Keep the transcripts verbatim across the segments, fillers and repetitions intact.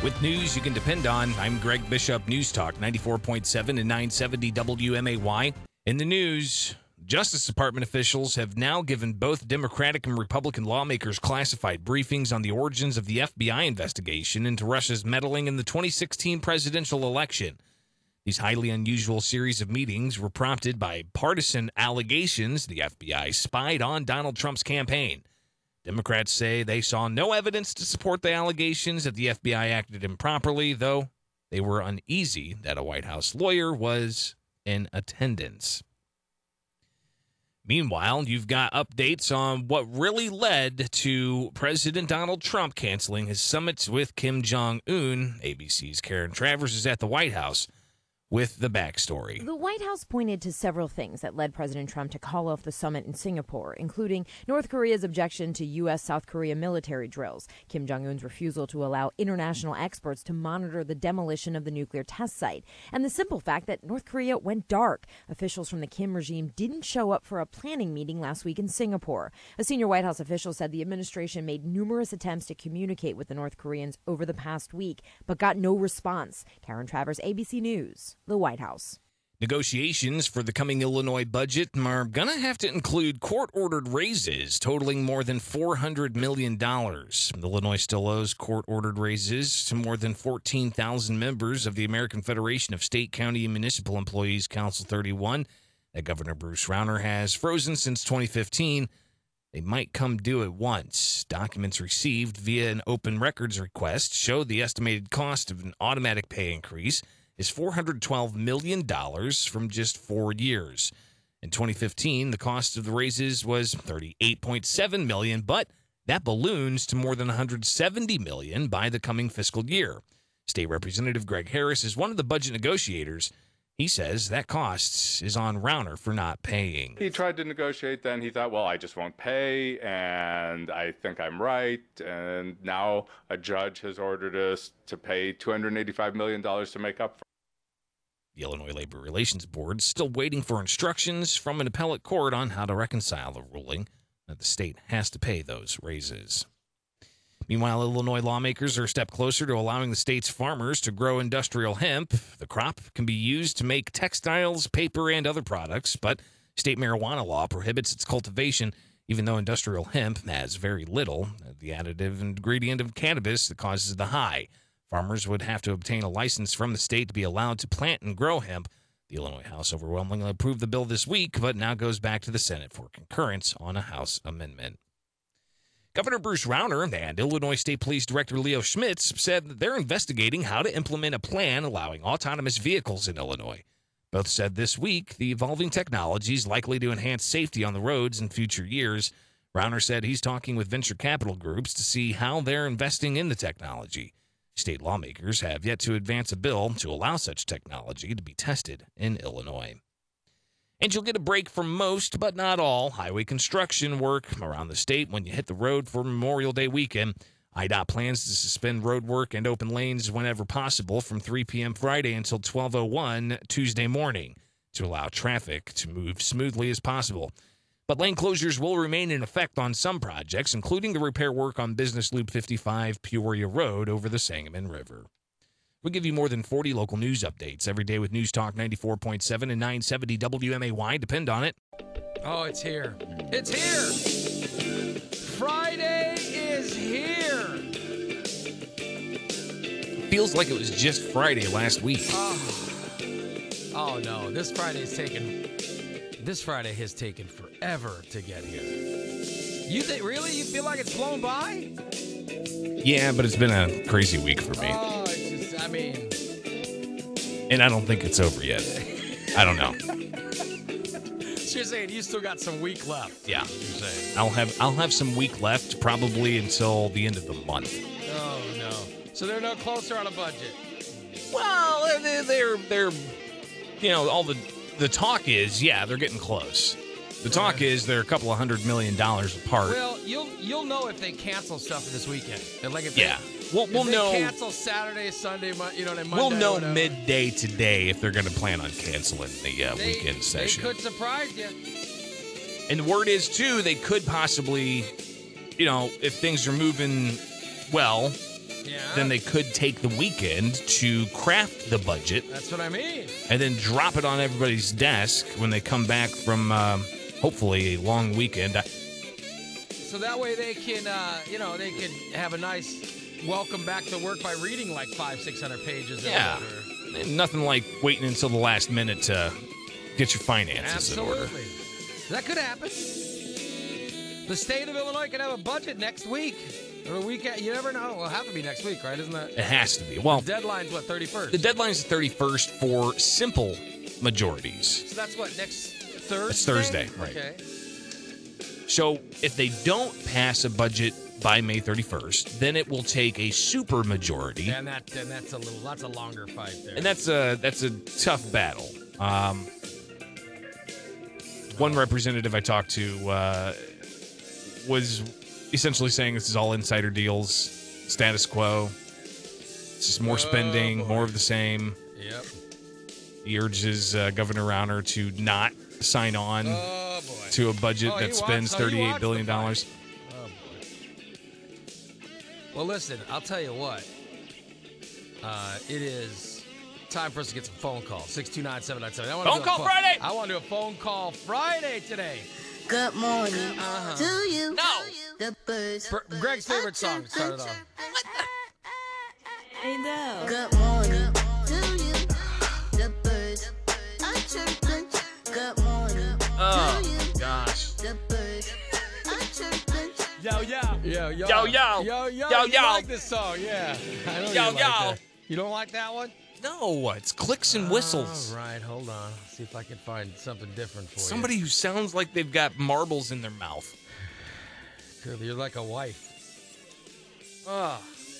With news you can depend on, I'm Greg Bishop, News Talk ninety-four point seven and nine seventy W M A Y. In the news, Justice Department officials have now given both Democratic and Republican lawmakers classified briefings on the origins of the F B I investigation into Russia's meddling in the twenty sixteen presidential election. These highly unusual series of meetings were prompted by partisan allegations the F B I spied on Donald Trump's campaign. Democrats say they saw no evidence to support the allegations that the F B I acted improperly, though they were uneasy that a White House lawyer was in attendance. Meanwhile, you've got updates on what really led to President Donald Trump canceling his summits with Kim Jong-un. A B C's Karen Travers is at the White House with the backstory. The White House pointed to several things that led President Trump to call off the summit in Singapore, including North Korea's objection to U S South Korea military drills, Kim Jong-un's refusal to allow international experts to monitor the demolition of the nuclear test site, and the simple fact that North Korea went dark. Officials from the Kim regime didn't show up for a planning meeting last week in Singapore. A senior White House official said the administration made numerous attempts to communicate with the North Koreans over the past week, but got no response. Karen Travers, A B C News. The White House. Negotiations for the coming Illinois budget are going to have to include court-ordered raises totaling more than four hundred million dollars. Illinois still owes court-ordered raises to more than fourteen thousand members of the American Federation of State, County, and Municipal Employees, Council thirty-one, that Governor Bruce Rauner has frozen since twenty fifteen. They might come due at once. Documents received via an open records request show the estimated cost of an automatic pay increase is four hundred twelve million dollars from just four years. In twenty fifteen, the cost of the raises was thirty-eight point seven million dollars, but that balloons to more than one hundred seventy million dollars by the coming fiscal year. State Representative Greg Harris is one of the budget negotiators. He says that cost is on Rauner for not paying. He tried to negotiate, then he thought, well, I just won't pay, and I think I'm right. And now a judge has ordered us to pay two hundred eighty-five million dollars to make up for it. The Illinois Labor Relations Board is still waiting for instructions from an appellate court on how to reconcile the ruling that the state has to pay those raises. Meanwhile, Illinois lawmakers are a step closer to allowing the state's farmers to grow industrial hemp. The crop can be used to make textiles, paper, and other products, but state marijuana law prohibits its cultivation, even though industrial hemp has very little of the additive ingredient of cannabis that causes the high. Farmers would have to obtain a license from the state to be allowed to plant and grow hemp. The Illinois House overwhelmingly approved the bill this week, but now goes back to the Senate for concurrence on a House amendment. Governor Bruce Rauner and Illinois State Police Director Leo Schmitz said that they're investigating how to implement a plan allowing autonomous vehicles in Illinois. Both said this week the evolving technology is likely to enhance safety on the roads in future years. Rauner said he's talking with venture capital groups to see how they're investing in the technology. State lawmakers have yet to advance a bill to allow such technology to be tested in Illinois. And you'll get a break from most, but not all, highway construction work around the state when you hit the road for Memorial Day weekend. I D O T plans to suspend road work and open lanes whenever possible from three p.m. Friday until twelve oh one Tuesday morning to allow traffic to move smoothly as possible. But lane closures will remain in effect on some projects, including the repair work on Business Loop fifty-five Peoria Road over the Sangamon River. We give you more than forty local news updates every day with News Talk ninety-four point seven and nine seventy W M A Y. Depend on it. Oh, it's here. It's here. Friday is here. Feels like it was just Friday last week. Oh, oh no. This Friday's taken... This Friday has taken forever to get here. You think, really? You feel like it's flown by? Yeah, but it's been a crazy week for me. Oh, it's just, I mean... And I don't think it's over yet. I don't know. So you're saying you still got some week left? Yeah. You're saying. I'll have I'll have some week left, probably until the end of the month. Oh, no. So they're no closer on a budget? Well, they're, they're, they're you know, all the... The talk is, yeah, they're getting close. The talk yeah. is they're a couple of hundred million dollars apart. Well, you'll you'll know if they cancel stuff this weekend. Like if yeah, they, we'll we'll if they know. Cancel Saturday, Sunday, you know, Monday. We'll know midday today if they're going to plan on canceling the uh, they, weekend session. They could surprise you. And the word is too, they could possibly, you know, if things are moving well, Yeah. then they could take the weekend to craft the budget That's what I mean. and then drop it on everybody's desk when they come back from um, hopefully a long weekend. I, So that way they can, uh, you know, they can have a nice welcome back to work by reading like five, six hundred pages. Yeah. Or Nothing like waiting until the last minute to get your finances in order. Absolutely. That could happen. The state of Illinois could have a budget next week. Or the weekend. You never know. It'll have to be next week, right? Isn't that? It has to be. Well, The deadline's what, thirty-first? the deadline is the thirty-first for simple majorities. So that's what, next Thursday? It's Thursday, right. Okay. So if they don't pass a budget by May thirty-first, then it will take a super majority. And that and that's a little that's a longer fight there. And that's a that's a tough battle. Um, one representative I talked to uh, was essentially saying this is all insider deals, status quo. It's just more Oh, spending, boy. more of the same. Yep. He urges uh, Governor Rauner to not sign on Oh boy. to a budget Oh, he that watched- spends so he thirty-eight watched billion the fight. dollars. Oh boy. Well, listen, I'll tell you what. Uh, it is time for us to get some phone calls. six two nine, seven nine seven. I wanna Phone do a call Friday! I want to do a phone call Friday today. Good morning Uh-huh. to you. No. The birds. For Greg's favorite song started off. I know. Good morning to you. The birds are chirping. Good morning Oh, to you. gosh. The birds are chirping. Yo, yo. Yo, yo. Yo, yo. Yo, yo. Yo, You yo. like this song, yeah. I know Yo, you like yo. that. You don't like that one? No, it's clicks and whistles. All right, hold on. See if I can find something different for Somebody who sounds like they've got marbles in their mouth. you. Girl, you're like a wife. Oh.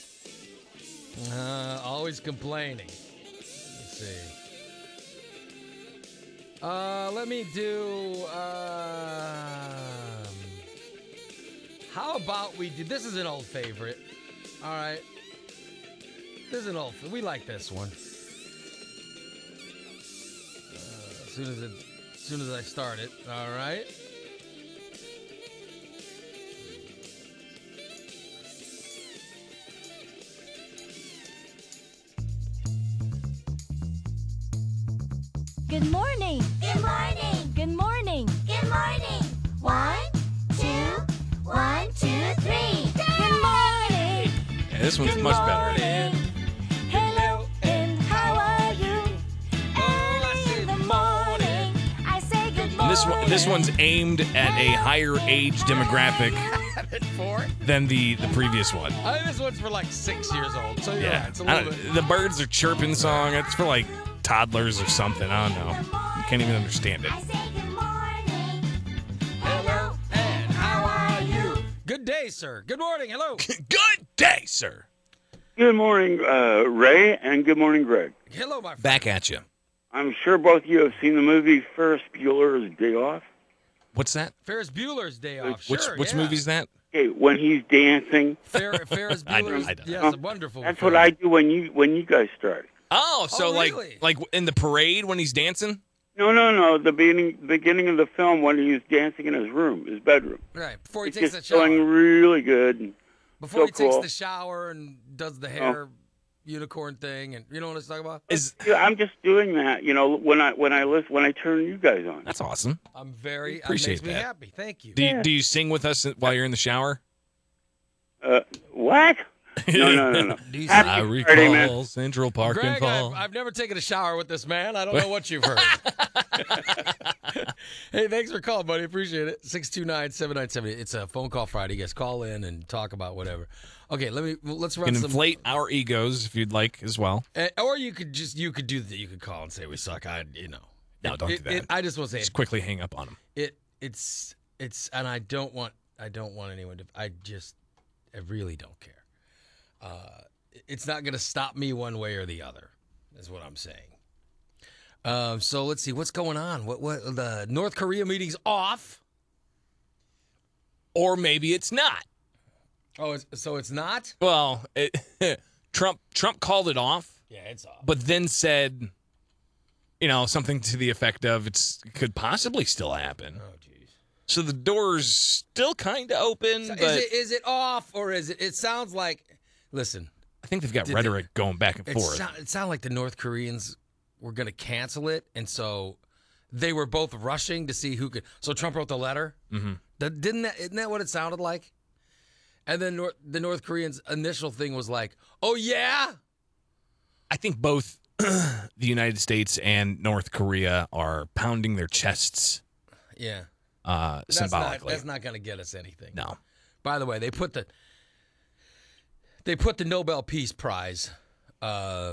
Uh, always complaining. Let's see. Uh, let me do. Um, how about we do? This is an old favorite. All right. This is an old. We like this one. Uh, as soon as it, as soon as I start it. All right. Good morning. Good morning. Good morning. Good morning. One, two, one, two, three. Good morning. Yeah, this one's Good much better. morning. Hello, and how are you? Early in the morning, I say good morning. And this one, this one's aimed at a higher age demographic Four. than the the previous one. I think this one's for like six years old. So you're Yeah, right. It's a I little don't- bit. the birds are chirping song. It's for like toddlers or something. I don't know. You can't even understand it. I say good morning. Hello, and how are you? Good day, sir. Good morning. Hello. Good day, sir. Good morning, uh, Ray, and good morning, Greg. Hello, my friend. Back at you. I'm sure both of you have seen the movie Ferris Bueller's Day Off. What's that? Ferris Bueller's Day Off. Which Sure, which yeah. movie's that? Okay, when he's dancing. Fer- Ferris I know, Bueller's. I know. Yeah, it's a wonderful. That's film. what I do when you when you guys start. Oh, so Oh, like really? like in the parade when he's dancing? No, no, no. The beginning beginning of the film when he was dancing in his room, his bedroom. Right before he It's takes the just going shower. really good. And Before so he takes cool. the shower and does the hair unicorn thing, and you know what I'm talking about. Is Yeah, I'm just doing that, you know, when I when I listen when I turn you guys on. that's awesome. I'm very. Appreciate it makes me that. happy. Thank you. Do you, do you sing with us while you're in the shower? Uh, what? No, no, no, no. Do you Happy I Friday, man. recall Central Park and Greg, Fall. I've, I've never taken a shower with this man. I don't know what you've heard. Hey, thanks for calling, buddy. Appreciate it. six two nine, seven nine seven. It's a phone call Friday. You guys call in and talk about whatever. Okay, let me well, let's You run can some. inflate our egos if you'd like as well. Uh, or you could just you could do that. You could call and say we suck. I you know. No, It- don't it- do that. it- I just want to say Just it, quickly hang up on him. it. It's it's and I don't want I don't want anyone to. I just I really don't care. Uh, it's not going to stop me one way or the other. Is what I'm saying. Um, so let's see what's going on. What what the North Korea meeting's off? Or maybe it's not. Oh, it's, so it's not. Well, it, Trump Trump called it off, Yeah, it's off. but then said, you know, something to the effect of it's it could possibly still happen. Oh, jeez. So the door's still kind of open, So but is it is it off or is it? It sounds like. Listen, I think they've got Did rhetoric going back and It, forth. sound, it sounded like the North Koreans were going to cancel it, and so they were both rushing to see who could. So Trump wrote the letter. Mm-hmm. That, didn't that? Isn't that what it sounded like? And then Nor- the North Koreans' initial thing was like, "Oh yeah." I think both the United States and North Korea are pounding their chests Yeah. uh, That's symbolically. Not, that's not going to get us anything. No. By the way, they put the they put the Nobel Peace Prize uh,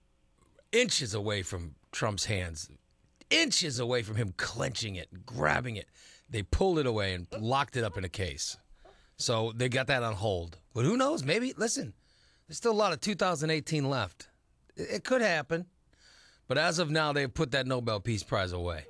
inches away from Trump's hands, inches away from him clenching it, grabbing it. They pulled it away and locked it up in a case. So they got that on hold. But who knows? Maybe, listen, there's still a lot of two thousand eighteen left. It, it could happen. But as of now, they've put that Nobel Peace Prize away.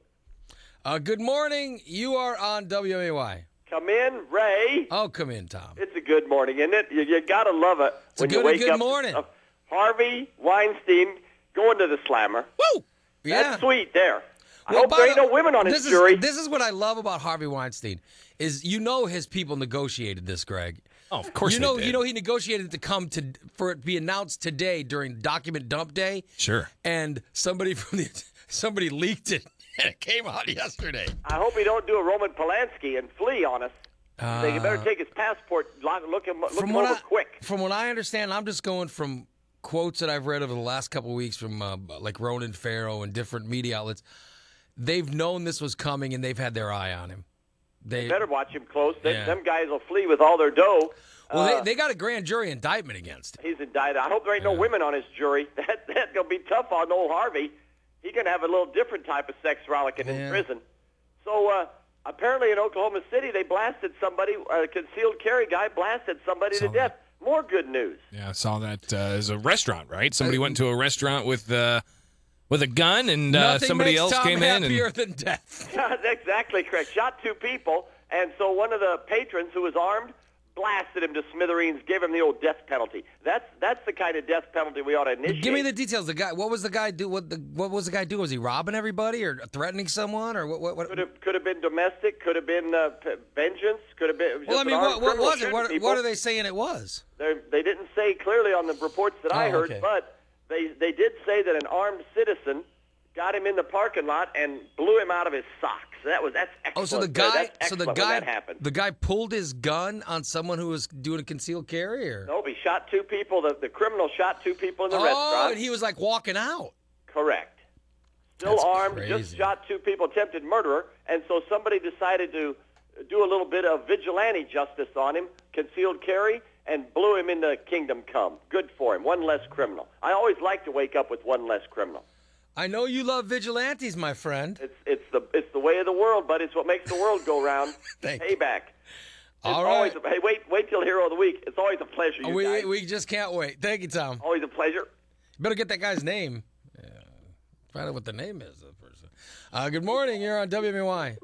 Uh, good morning. You are on W M A Y. Come in, Ray. Oh, come in, Tom. It's a good morning, isn't it? You, you got to love it It's a when good- you wake good up. morning. Uh, Harvey Weinstein going to the slammer. Woo! Yeah. That's sweet there. I Well, hope by there ain't the- no women on his this is, jury. This is what I love about Harvey Weinstein is you know his people negotiated this, Greg. Oh, of course You they know, did. you know he negotiated to come to for it to be announced today during document dump day. Sure. And somebody from the somebody leaked it and it came out yesterday. I hope he don't do a Roman Polanski and flee on us. they better take his passport, lock, look him, look From him what over I, quick. From what I understand, I'm just going from quotes that I've read over the last couple of weeks from uh, like Ronan Farrow and different media outlets. They've known this was coming and they've had their eye on him. They Better watch him close. Them, Yeah. them guys will flee with all their dough. Well, Uh, they, they got a grand jury indictment against him. He's indicted. I hope there ain't no women on his jury. That that's gonna be tough on old Harvey. He's gonna have a little different type of sex rollicking Yeah. in prison. So uh, apparently in Oklahoma City they blasted somebody. A concealed carry guy blasted somebody Saw to death. More good news. Yeah, I saw that uh, as a restaurant, right? Somebody went to a restaurant with uh, with a gun, and uh, Nothing somebody makes else Tom came in. happier And than death. That's exactly correct. Shot two people, and so one of the patrons who was armed blasted him to smithereens, gave him the old death penalty. That's that's the kind of death penalty we ought to initiate. Give me the details. The guy. What was the guy do? What the what was the guy do? Was he robbing everybody or threatening someone or what? What? what? Could have could have been domestic. Could have been uh, p- vengeance. Could have been. it was Well, I just mean, an what, armed what criminal was it? shooting What, people. what are they saying it was? They're- They didn't say clearly on the reports that I Oh, heard, okay. but they they did say that an armed citizen got him in the parking lot and blew him out of his socks. That was that's excellent. Oh, so the Uh, guy. that's So the excellent when guy. that happened. The guy pulled his gun on someone who was doing a concealed carry. Or? Nope, he shot two people. The, the criminal shot two people in the Oh, restaurant. and he was like walking out. Correct. Still That's armed, crazy. just shot two people, attempted murderer, and so somebody decided to do a little bit of vigilante justice on him, concealed carry, and blew him into kingdom come. Good for him. One less criminal. I always like to wake up with one less criminal. I know you love vigilantes, my friend. It's it's the it's the way of the world, but it's what makes the world go round. Thank you. Payback. It's All always right. a, hey, wait wait till Hero of the Week. It's always a pleasure, you we guys. we just can't wait. Thank you, Tom. Always a pleasure. Better get that guy's name. Yeah. Find out what the name is of the person. Uh, good morning. You're on W M A Y.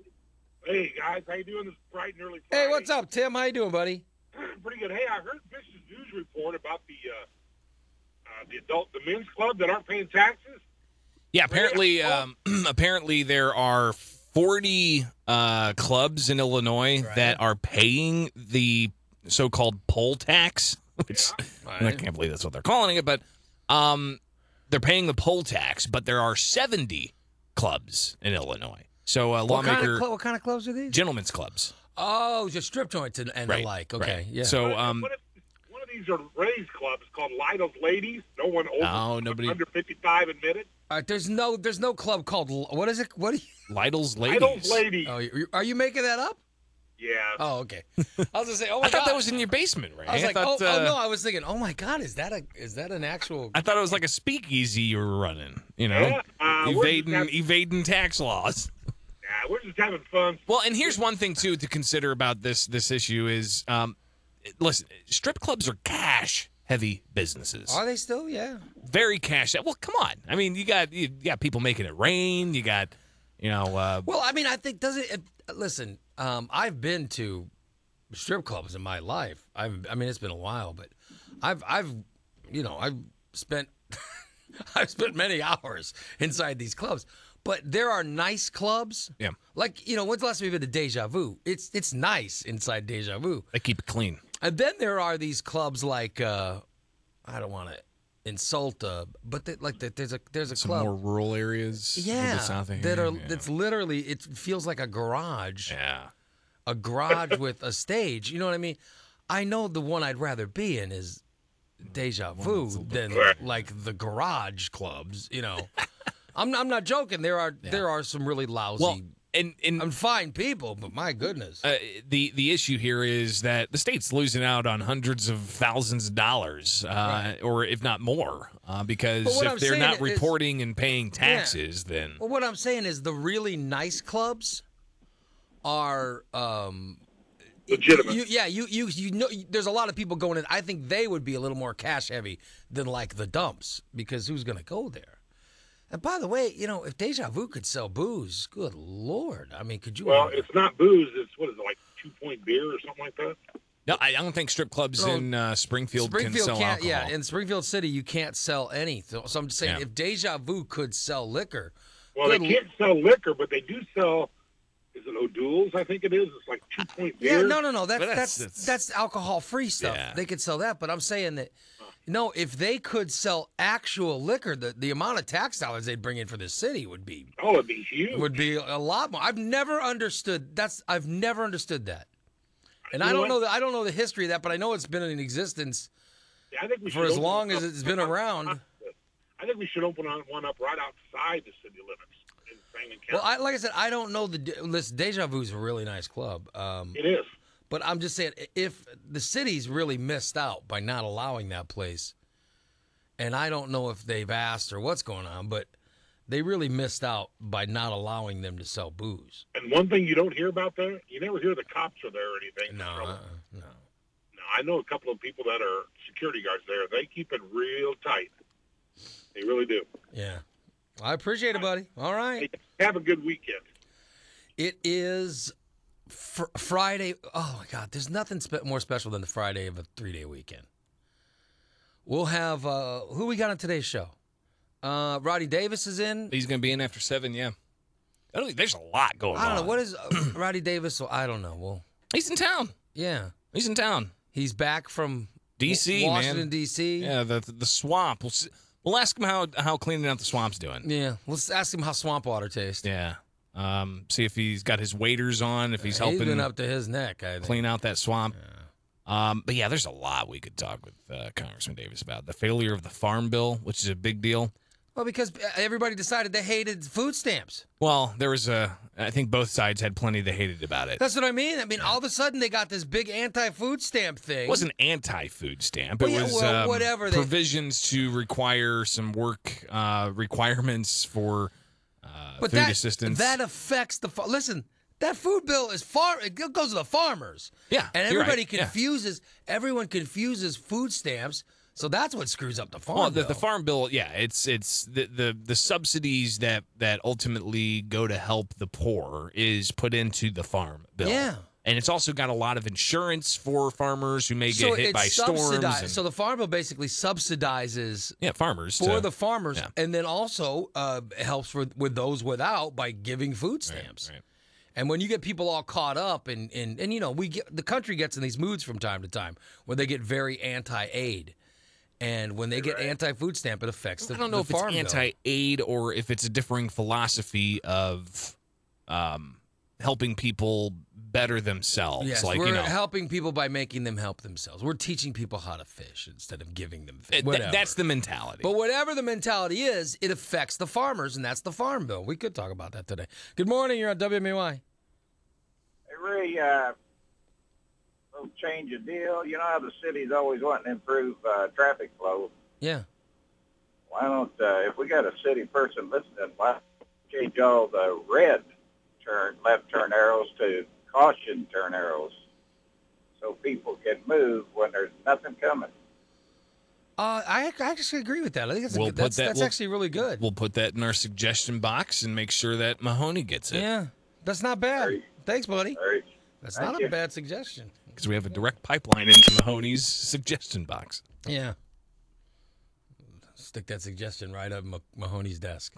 Hey guys, how you doing this bright and early Friday? Hey, what's up, Tim? How you doing, buddy? Pretty good. Hey, I heard Fish's news report about the uh, uh, the adult the men's club that aren't paying taxes. yeah, apparently, um, apparently there are forty uh, clubs in Illinois Right. that are paying the so-called poll tax, which I Right. can't believe that's what they're calling it, but um, they're paying the poll tax. But there are seventy clubs in Illinois. So uh, What kind, lawmaker of cl- what kind of clubs are these? gentlemen's clubs. Oh, just strip joints and, and Right, the like. Okay, right. yeah. So um, what if one of these are Ray's clubs called Lytle's Ladies? No one over No, nobody- under fifty-five admitted. All right, there's no there's no club called L- what is it? What? Do you, Lytle's Ladies. Lytle's Ladies. oh, you, are you making that up? Yeah. Oh, okay. I was gonna say, oh my I thought god. that was in your basement, right? I was like, thought, oh, uh, oh no, I was thinking, oh my god, is that a is that an actual? I thought it was like a speakeasy you were running. You know, Yeah, uh, we're evading just having- evading tax laws. Nah, we're just having fun. Well, and here's one thing too to consider about this this issue is, um, listen, strip clubs are cash heavy businesses, Are they still? Yeah. very cash. Well, come on. I mean, you got you got people making it rain. You got, you know, uh, Well, I mean, I think does it? it listen, um, I've been to strip clubs in my life. I've, I mean, it's been a while, but I've, I've, you know, I've spent, I've spent many hours inside these clubs. But there are nice clubs. Yeah. Like, you know, when's the last time you've been to Deja Vu? It's it's nice inside Deja Vu. they keep it clean. And then there are these clubs like uh, I don't want to insult, uh, but they, like the, there's a there's a Some club. more rural areas. of Yeah, the south of that here, are yeah. that's literally it feels like a garage. Yeah. A garage with a stage. You know what I mean? I know the one I'd rather be in is Deja Vu than like the garage clubs. You know, I'm I'm not joking. There are Yeah. there are some really lousy. Well, and and I'm fine people, but my goodness. Uh, the the issue here is that the state's losing out on hundreds of thousands of dollars, uh, Right. or if not more, uh, because But what if I'm they're saying not is- reporting and paying taxes, then Well, what I'm saying is the really nice clubs are um, Legitimate. You, yeah, you you you know, there's a lot of people going in. I think they would be a little more cash heavy than like the dumps because who's going to go there? And by the way, you know, if Deja Vu could sell booze, good lord, I mean, could you? Well, it's not booze. It's what is it, like two point beer or something like that? no, I I don't think strip clubs No, in uh, Springfield, Springfield can sell can't. alcohol. Yeah, in Springfield City, you can't sell anything. So I'm just saying, Yeah. if Deja Vu could sell liquor, Well, good they can't sell liquor, but they do sell. Is it O'Doul's? I think it is. It's like two point Yeah, beer. no, no, no. That's But that's that's- that's, alcohol free stuff. Yeah. They could sell that, but I'm saying that no, if they could sell actual liquor, the, the amount of tax dollars they'd bring in for the city would be Oh, it'd be huge. would be a lot more. I've never understood that's I've never understood that. And I You know don't know what? the, I don't know the history of that, but I know it's been in existence Yeah, I think we for should as open long up- as it's been around. I think we should open one up right outside the city limits in Sangamon County. Well, I, like I said, I don't know the de- listen. Deja Vu is a really nice club. Um, it is. But I'm just saying, if the city's really missed out by not allowing that place, and I don't know if they've asked or what's going on, but they really missed out by not allowing them to sell booze. And one thing you don't hear about there, you never hear the cops are there or anything. No, Trouble. uh-uh, no. No, I know a couple of people that are security guards there. They keep it real tight. They really do. Yeah. I appreciate it, buddy. All right. Hey, have a good weekend. It is fr- Friday. Oh, my God. There's nothing spe- more special than the Friday of a three-day weekend. We'll have, uh, who we got on today's show? Uh, Roddy Davis is in. He's going to be in after seven. Yeah, I don't think there's a lot going on. I don't know. What is uh, Roddy Davis? I don't know. Well, He's in town. yeah. He's in town. He's back from D C, Washington, man. D C. Yeah, the the swamp. We'll, s- we'll ask him how how cleaning out the swamp's doing. Yeah. Let's ask him how swamp water tastes. Yeah. Um, see if he's got his waders on, if he's helping He's been up to his neck, I think. clean out that swamp. Um, but yeah, there's a lot we could talk with uh, Congressman Davis about. The failure of the Farm Bill, which is a big deal. Well, because everybody decided they hated food stamps. Well, there was a, I think both sides had plenty they hated about it. That's what I mean. I mean, all of a sudden they got this big anti-food stamp thing. It wasn't anti-food stamp. Well, It yeah, was well, um, whatever they- provisions to require some work uh, requirements for uh, but food that, assistance. that affects the fa- listen. That food bill is far. It goes to the farmers. Yeah, and you're everybody right, yeah. confuses. Everyone confuses food stamps. So that's what screws up the farm well, the, bill. the farm bill, yeah, it's it's the, the the subsidies that that ultimately go to help the poor is put into the farm bill. Yeah. And it's also got a lot of insurance for farmers who may get so hit it's by storms. subsidized- and- so the farm bill basically subsidizes yeah, farmers for to- the farmers, yeah. and then also uh, helps with, with those without by giving food stamps. right. And when you get people all caught up in, in and you know we get the country gets in these moods from time to time where they get very anti-aid, and when they get anti-food stamp, it affects the I don't know the if it's farm bill. anti-aid or if it's a differing philosophy of um, helping people better themselves. Yes, like we're you know, helping people by making them help themselves. We're teaching people how to fish instead of giving them fish. th- Whatever. that's the mentality. But whatever the mentality is, it affects the farmers, and that's the farm bill. We could talk about that today. Good morning. You're on W M A Y. Hey, Ray, uh, little change of deal. You know how the city's always wanting to improve uh, traffic flow. Yeah. Why don't, uh, if we got a city person listening, why don't we change all the red turn, left turn arrows to caution turn arrows so people can move when there's nothing coming? Uh, I, I actually agree with that. I think that's, a We'll good, put that's, that- that's we'll- actually really good. We'll put that in our suggestion box and make sure that Mahoney gets it. Yeah, that's not bad. Right. Thanks, buddy. All right. That's Thank not you. a bad suggestion. Because we have a direct pipeline into Mahoney's suggestion box. Yeah. Stick that suggestion right up Mah- Mahoney's desk.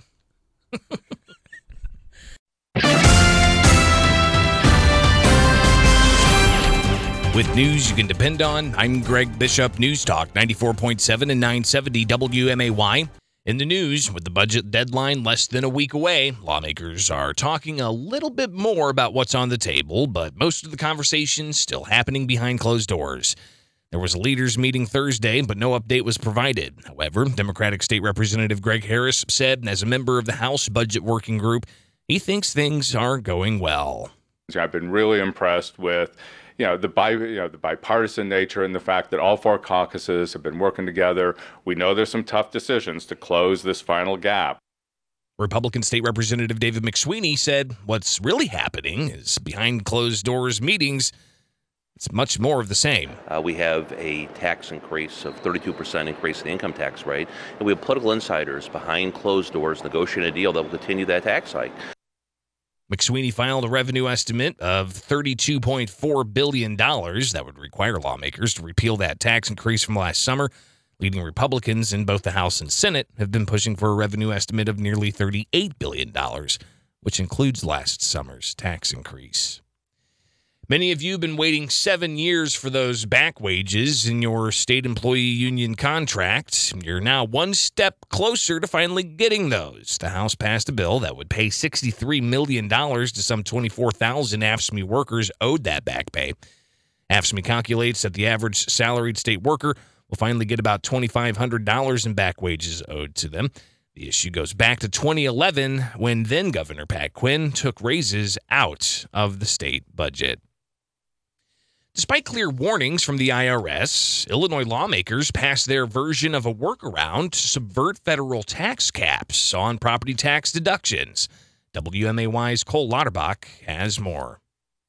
With news you can depend on, I'm Greg Bishop, News Talk ninety-four point seven and nine seventy W M A Y. In the news, with the budget deadline less than a week away, lawmakers are talking a little bit more about what's on the table, but most of the conversation still happening behind closed doors. There was a leaders' meeting Thursday, but no update was provided. However, Democratic State Representative Greg Harris said, as a member of the House Budget Working Group, he thinks things are going well. I've been really impressed with, you know, the bi, you know, the bipartisan nature and the fact that all four caucuses have been working together. We know there's some tough decisions to close this final gap. Republican State Representative David McSweeney said what's really happening is behind closed doors meetings. It's much more of the same. Uh, we have a tax increase of thirty-two percent increase in the income tax rate, and we have political insiders behind closed doors negotiating a deal that will continue that tax hike. McSweeney filed a revenue estimate of thirty-two point four billion dollars that would require lawmakers to repeal that tax increase from last summer. Leading Republicans in both the House and Senate have been pushing for a revenue estimate of nearly thirty-eight billion dollars, which includes last summer's tax increase. Many of you have been waiting seven years for those back wages in your state employee union contract. You're now one step closer to finally getting those. The House passed a bill that would pay sixty-three million dollars to some twenty-four thousand A F S C M E workers owed that back pay. A F S C M E calculates that the average salaried state worker will finally get about twenty-five hundred dollars in back wages owed to them. The issue goes back to twenty eleven, when then-Governor Pat Quinn took raises out of the state budget. Despite clear warnings from the I R S, Illinois lawmakers passed their version of a workaround to subvert federal tax caps on property tax deductions. W M A Y's Cole Lauterbach has more.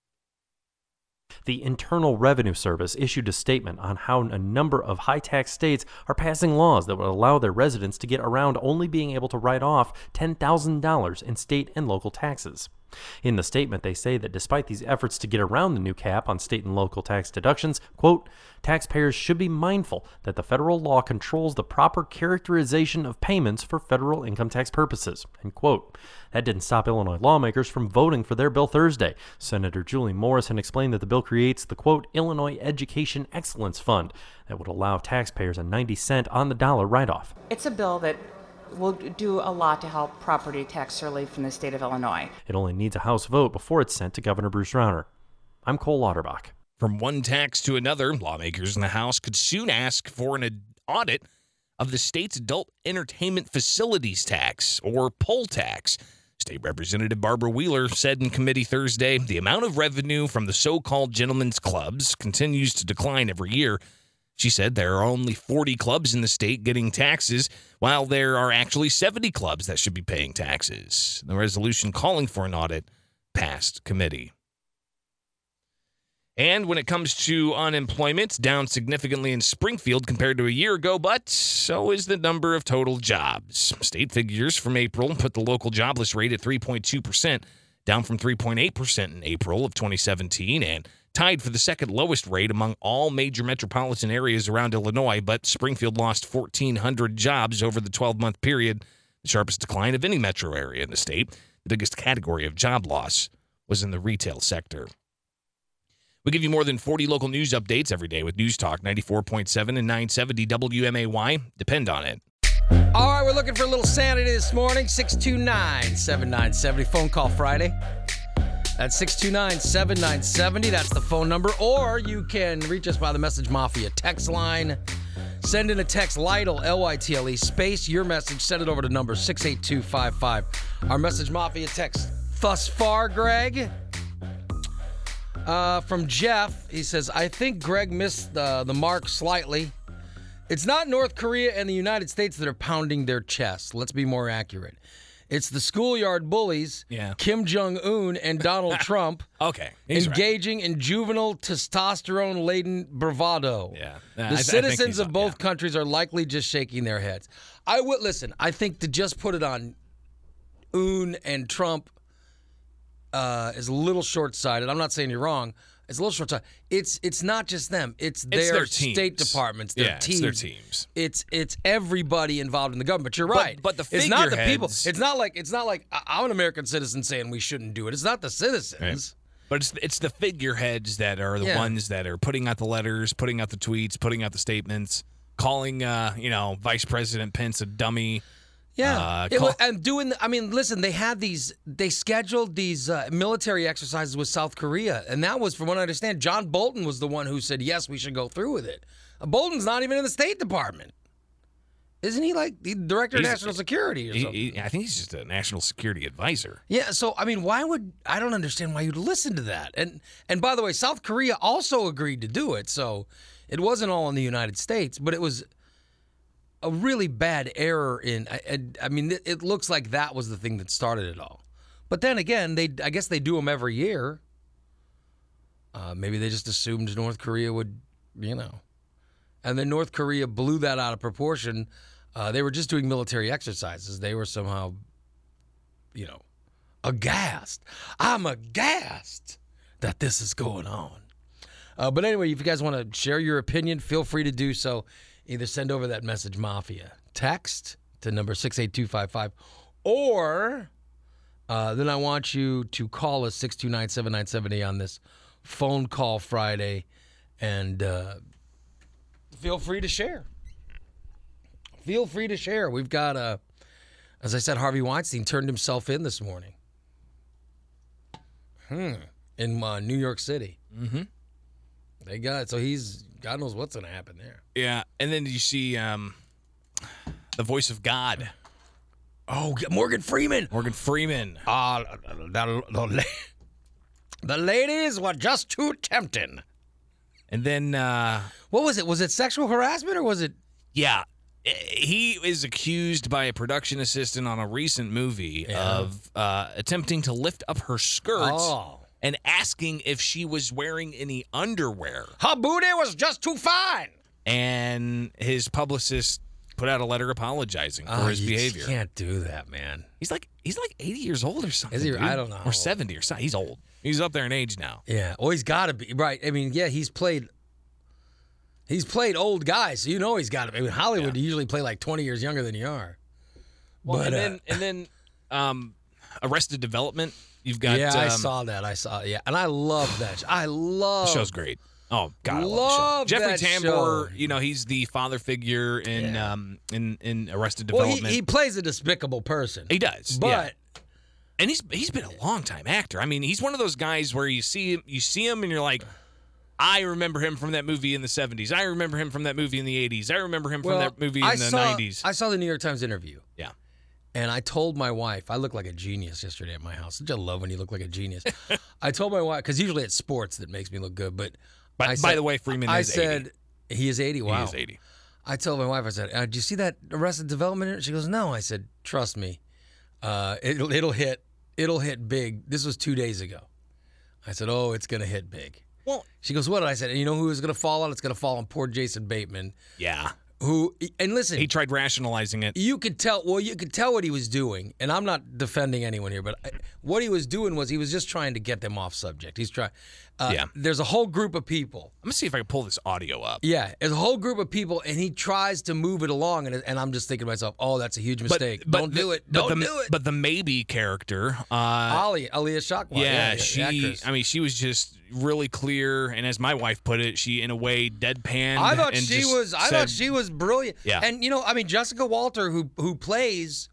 The Internal Revenue Service issued a statement on how a number of high-tax states are passing laws that would allow their residents to get around only being able to write off ten thousand dollars in state and local taxes. In the statement, they say that despite these efforts to get around the new cap on state and local tax deductions, quote, taxpayers should be mindful that the federal law controls the proper characterization of payments for federal income tax purposes, end quote. That didn't stop Illinois lawmakers from voting for their bill Thursday. Senator Julie Morrison explained that the bill creates the, quote, Illinois Education Excellence Fund that would allow taxpayers a ninety cent on the dollar write-off. It's a bill that will do a lot to help property tax relief in the state of Illinois. It only needs a House vote before it's sent to Governor Bruce Rauner. I'm Cole Lauterbach. From one tax to another, lawmakers in the House could soon ask for an audit of the state's adult entertainment facilities tax, or poll tax. State Representative Barbara Wheeler said in committee Thursday the amount of revenue from the so-called gentlemen's clubs continues to decline every year. She said there are only forty clubs in the state getting taxes, while there are actually seventy clubs that should be paying taxes. The resolution calling for an audit passed committee. And when it comes to unemployment, down significantly in Springfield compared to a year ago, but so is the number of total jobs. State figures from April put the local jobless rate at three point two percent, down from three point eight percent in April of twenty seventeen, and tied for the second lowest rate among all major metropolitan areas around Illinois, but Springfield lost fourteen hundred jobs over the twelve-month period, the sharpest decline of any metro area in the state. The biggest category of job loss was in the retail sector. We give you more than forty local news updates every day with News Talk ninety-four point seven and nine seventy W M A Y. Depend on it. All right, we're looking for a little sanity this morning. six two nine, seven nine seven zero. Phone call Friday. That's six two nine, seven nine seven zero. That's the phone number. Or you can reach us by the Message Mafia text line. Send in a text, Lytle, L Y T L E, space your message. Send it over to number six eight two five five. Our Message Mafia text thus far, Greg. Uh, from Jeff, he says, I think Greg missed the, the mark slightly. It's not North Korea and the United States that are pounding their chests. Let's be more accurate. It's the schoolyard bullies, yeah. Kim Jong-un and Donald Trump, okay, engaging right. in juvenile testosterone-laden bravado. Yeah. The I th- citizens I of both yeah. countries are likely just shaking their heads. I would listen. I think to just put it on Un and Trump uh, is a little short-sighted. I'm not saying you're wrong. It's a little short-sighted. It's it's not just them. It's their, it's their State departments, their yeah, teams. It's their teams. It's it's everybody involved in the government. But you're right. But, but the it's not the people. heads. It's not like it's not like I'm an American citizen saying we shouldn't do it. It's not the citizens. But it's it's the figureheads that are the Yeah. ones that are putting out the letters, putting out the tweets, putting out the statements, calling uh, you know, Vice President Pence a dummy. Yeah, Uh, it call- wa- and doing. I mean, listen, they had these. They scheduled these uh, military exercises with South Korea, and that was, from what I understand, John Bolton was the one who said yes, we should go through with it. Uh, Bolton's not even in the State Department, isn't he? Like the director of He's- national security or he- something. he- I think he's just a national security advisor. Yeah, so I mean, why would I don't understand why you'd listen to that? And and by the way, South Korea also agreed to do it, so it wasn't all in the United States, but it was a really bad error in. I, I, I mean, it, it looks like that was the thing that started it all. But then again, they I guess they do them every year. Uh, maybe they just assumed North Korea would, you know, and then North Korea blew that out of proportion. Uh, they were just doing military exercises. They were somehow, you know, aghast. I'm aghast that this is going on. Uh, but anyway, if you guys want to share your opinion, feel free to do so. Either send over that message, Mafia, text to number six eight two five five, or uh, then I want you to call us six two nine, seven nine seven zero on this phone call Friday, and uh, feel free to share. Feel free to share. We've got, uh, as I said, Harvey Weinstein turned himself in this morning. Hmm. In uh, New York City. Mm-hmm. They got so he's God knows what's gonna happen there. Yeah, and then you see um, the voice of God. Oh, Morgan Freeman. Morgan Freeman. Uh, the, the, the ladies were just too tempting. And then uh, what was it? Was it sexual harassment or was it? Yeah, he is accused by a production assistant on a recent movie Yeah. of uh, attempting to lift up her skirt Oh. and asking if she was wearing any underwear. Her booty was just too fine. And his publicist put out a letter apologizing for Oh, his you behavior. can't do that, man. He's like he's like eighty years old or something. Is he? dude. I don't know. Or seventy or something. He's old. He's up there in age now. Yeah. Oh, he's got to be right. I mean, yeah, he's played. He's played old guys, so you know he's got to. I mean, Hollywood you usually play like twenty years younger than you are. Well, but and uh, then and then um, Arrested Development. You've got yeah, I um, saw that. I saw. Yeah, and I love that. sh- I love. The show's great. Oh God, I love, Love the show. Jeffrey that Tambor, show. you know, he's the father figure in Yeah. um in in Arrested Well, Development. he, he plays a despicable person. He does, but yeah. And he's he's been a long time actor. I mean, he's one of those guys where you see him, you see him, and you're like, I remember him from that movie in the seventies. I remember him from that movie in the eighties. I remember him from well, that movie in I the saw, nineties. I saw the New York Times interview. Yeah. And I told my wife, I look like a genius yesterday at my house. I just love when you look like a genius. I told my wife, because usually it's sports that makes me look good. But By, I by said- the way, Freeman I is said, eighty. he is eighty. Wow. He is eighty. I told my wife, I said, uh, "Do you see that Arrested Development?" She goes, "No." I said, "Trust me, uh, it'll it'll hit it'll hit big." This was two days ago. I said, "Oh, it's gonna hit big." Well, she goes, "What?" I said, "You know who is gonna fall on? It's gonna fall on poor Jason Bateman." Yeah. Who and listen, He tried rationalizing it. you could tell. Well, you could tell what he was doing, and I'm not defending anyone here, but I, what he was doing was he was just trying to get them off subject. He's trying. Uh, Yeah. There's a whole group of people. I'm gonna see if I can pull this audio up. Yeah, there's a whole group of people, and he tries to move it along, and, and I'm just thinking to myself, "Oh, that's a huge mistake. Don't the- do it. but Don't the, do it." But the maybe character, uh, Ali, Aliyah Shawkat. yeah, yeah, the she. actress. I mean, she was just really clear, and as my wife put it, she in a way deadpanned. I thought and she just was. I said, thought she was brilliant. Yeah. And you know, I mean, Jessica Walter, who who plays,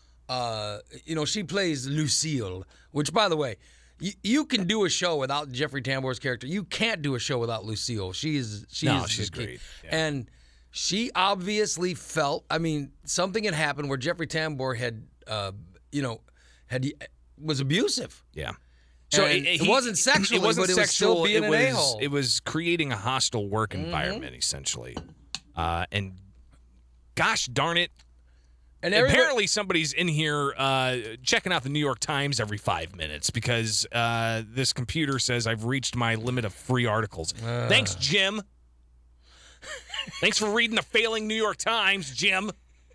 uh, you know, she plays Lucille. Which, by the way, you, you can do a show without Jeffrey Tambor's character. You can't do a show without Lucille. She is. She No, is she's the key. great. Yeah. And she obviously felt. I mean, something had happened where Jeffrey Tambor had, uh, you know, had was abusive. Yeah. So it, he- wasn't sexually, it wasn't but it was sexual. still being it an was, a-hole. It was creating a hostile work Mm-hmm. environment, essentially. Uh, and gosh darn it. And everybody- apparently somebody's in here uh, checking out the New York Times every five minutes because uh, this computer says I've reached my limit of free articles. Uh. Thanks, Jim. Thanks for reading the failing New York Times, Jim.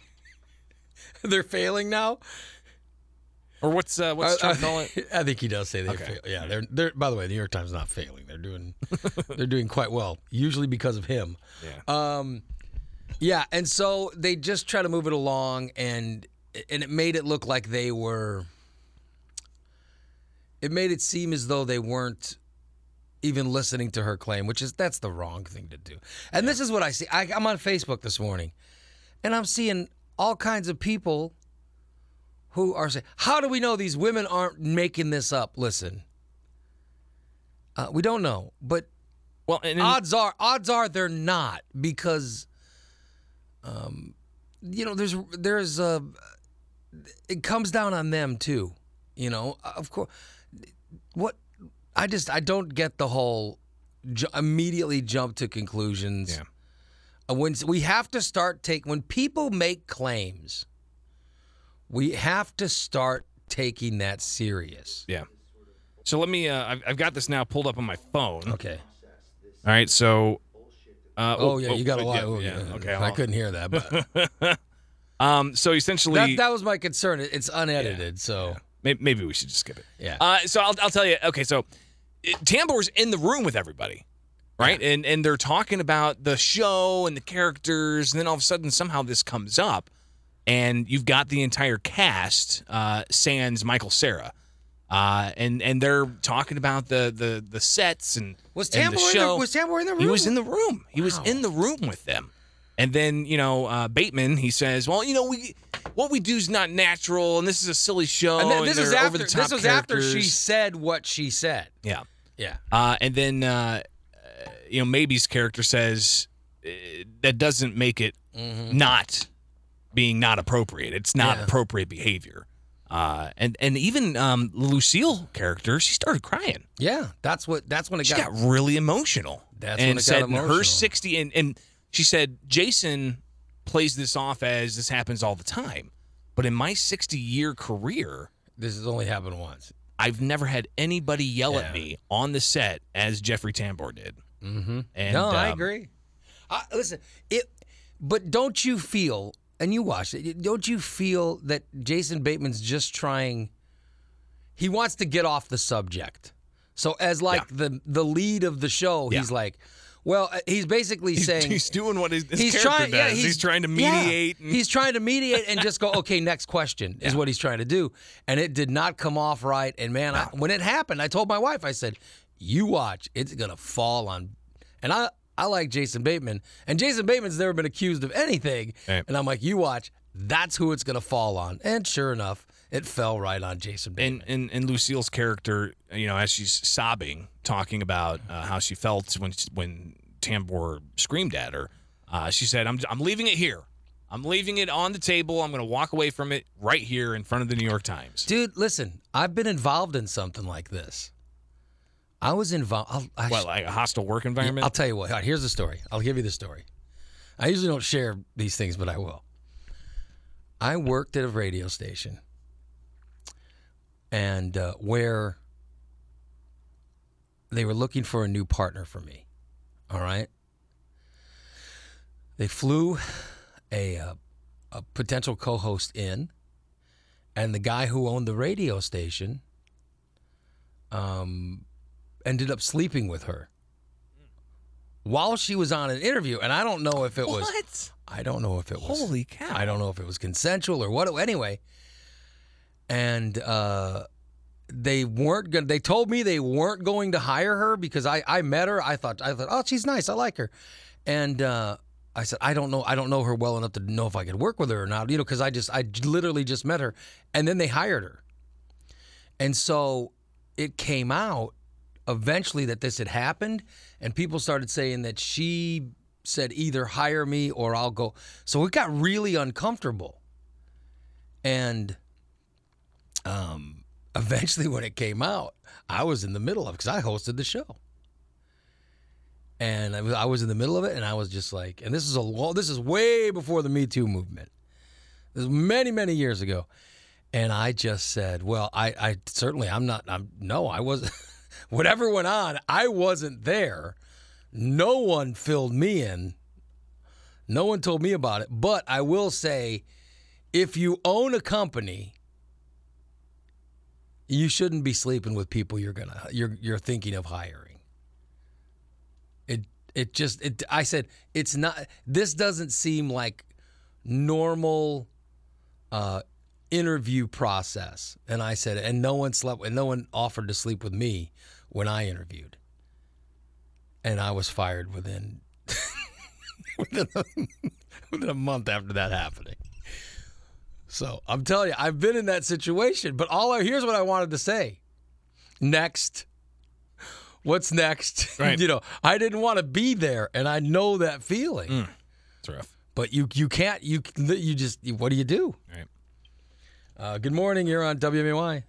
They're failing now. Or what's uh, what's I, Trump call it? I think he does say they Okay. fail. Yeah, they're they're. By the way, the New York Times is not failing. They're doing they're doing quite well, usually because of him. Yeah. Um, yeah, and so they just try to move it along, and and it made it look like they were. it made it seem as though they weren't even listening to her claim, which is that's the wrong thing to do. And yeah. this is what I see. I, I'm on Facebook this morning, and I'm seeing all kinds of people who are saying, how do we know these women aren't making this up? Listen, uh, we don't know, but well, and, and, odds are odds are they're not, because um, you know, there's there's uh, it comes down on them too. You know, of course, what I just I don't get the whole ju- immediately jump to conclusions. Yeah. Uh, when we have to start take when people make claims, we have to start taking that serious. Yeah. So let me. Uh, I've, I've got this now pulled up on my phone. Okay. All right. So. Uh, oh, oh yeah, you got a lot. Yeah, oh, yeah, yeah. Okay. I I'll, couldn't hear that, but um. So essentially, that, that was my concern. It's unedited, yeah, so yeah. Maybe, maybe we should just skip it. Yeah. Uh. So I'll I'll tell you. Okay. So, it, Tambor's in the room with everybody, right? Yeah. And and they're talking about the show and the characters, and then all of a sudden, somehow this comes up, and you've got the entire cast, uh, sans Michael Cera. Uh, and and they're talking about the the the sets and, was and the Tambor show. in the, was Tambor in the room? He was in the room. He wow. was in the room with them. And then, you know, uh, Bateman, he says, well, you know, we what we do is not natural, and this is a silly show. And then, this and is after over-the-top this was characters. after she said what she said. Yeah, yeah. Uh, and then, uh, you know, Maybe's character says uh, that doesn't make it mm-hmm. not being not appropriate. It's not yeah. appropriate behavior. Uh, and and even um, Lucille character, she started crying. Yeah, that's what that's when it she got, got really emotional. That's and when it said got emotional. Her sixty and, and she said Jason plays this off as this happens all the time, but in my sixty year career, this has only happened once. I've never had anybody yell yeah. at me on the set as Jeffrey Tambor did. Mm-hmm. And, no, um, I agree. Uh, listen, it. But don't you feel? And you watched it. Don't you feel that Jason Bateman's just trying? He wants to get off the subject. So as like yeah. the the lead of the show, yeah. he's like, well, he's basically he's, saying he's doing what his, his he's character trying, does. Yeah, he's, he's, trying to mediate. Yeah, and, he's trying to mediate and just go, okay, next question is yeah. what he's trying to do. And it did not come off right. And man, no. I, when it happened, I told my wife, I said, you watch, it's gonna fall on. And I I like Jason Bateman, and Jason Bateman's never been accused of anything. Right. And I'm like, you watch. That's who it's going to fall on. And sure enough, it fell right on Jason Bateman. And, and, and Lucille's character, you know, as she's sobbing, talking about uh, how she felt when when Tambor screamed at her, uh, she said, I'm, I'm leaving it here. I'm leaving it on the table. I'm going to walk away from it right here in front of the New York Times. Dude, listen, I've been involved in something like this. I was involved. I, what, like a hostile work environment? I'll tell you what. Here's the story. I'll give you the story. I usually don't share these things, but I will. I worked at a radio station, and uh, where they were looking for a new partner for me. All right. They flew a uh, a potential co-host in, and the guy who owned the radio station um, ended up sleeping with her while she was on an interview. And I don't know if it what? was. I don't know if it was. Holy cow. I don't know if it was consensual or what. Anyway, and uh, they weren't going. They told me they weren't going to hire her because I, I met her. I thought I thought, oh, she's nice. I like her. And uh, I said, I don't know. I don't know her well enough to know if I could work with her or not. You know, because I just I literally just met her, and then they hired her. And so it came out eventually that this had happened, and people started saying that she said either hire me or I'll go. So it got really uncomfortable. And um, eventually when it came out, I was in the middle of it because I hosted the show. And I was, I was in the middle of it, and I was just like, and this is a long, this is way before the Me Too movement. This is many, many years ago. And I just said, well, I, I certainly, I'm not, I'm, no, I wasn't, whatever went on, I wasn't there. No one filled me in. No one told me about it. But I will say, if you own a company, you shouldn't be sleeping with people you're gonna you're you're thinking of hiring. It it just it I said it's not. This doesn't seem like normal, uh, interview process. And I said, and no one slept, and no one offered to sleep with me when I interviewed. And I was fired within within, a, within a month after that happening. So I'm telling you, I've been in that situation. But all I, here's what I wanted to say. Next. What's next? Right. You know, I didn't want to be there, and I know that feeling. Mm, it's rough. But you you can't, you you just, what do you do? Right. Uh, good morning. You're on W M A Y.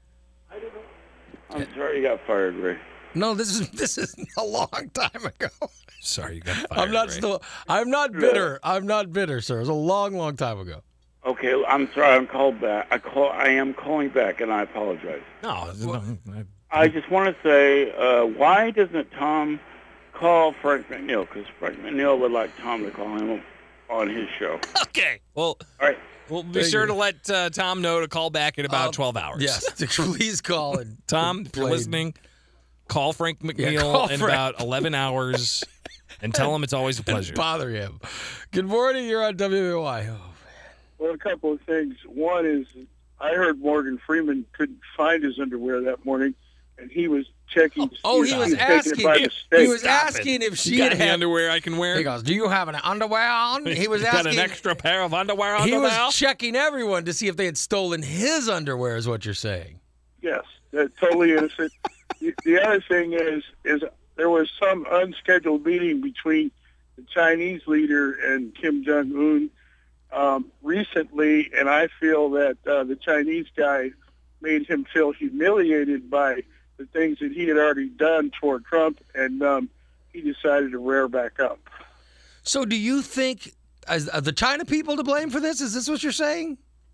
I'm sorry you got fired, Ray. No, this is this is a long time ago. Sorry you got fired. I'm not Ray. still. I'm not bitter. I'm not bitter, sir. It was a long, long time ago. Okay, I'm sorry. I'm called back. I call. I am calling back, and I apologize. No, no, I- I just want to say, uh, why doesn't Tom call Frank McNeil? Because Frank McNeil would like Tom to call him on his show. Okay. Well, all right. We'll be Thank sure you. to let uh, Tom know to call back in about Uh, twelve hours. Yes, please call. And Tom, if you're complain. listening, call Frank McNeil Yeah, call in Frank. about eleven hours and tell him it's always a pleasure. Bother him. Good morning. You're on W M A Y. Oh, Well, a couple of things. One is I heard Morgan Freeman couldn't find his underwear that morning, and he was checking to see Oh, if he she was had taken asking. it by He, mistake. he was Stop asking it. if she You got had any had underwear I can wear? He goes, "Do you have an underwear on?" He was You got asking. an extra pair of underwear on He the was now? checking everyone to see if they had stolen his underwear. Is what you're saying? Yes, that's totally innocent. the, the other thing is, is there was some unscheduled meeting between the Chinese leader and Kim Jong Un um, recently, and I feel that uh, the Chinese guy made him feel humiliated by the things that he had already done toward Trump, and um, he decided to rear back up. So, do you think is, are the China people to blame for this? Is this what you're saying?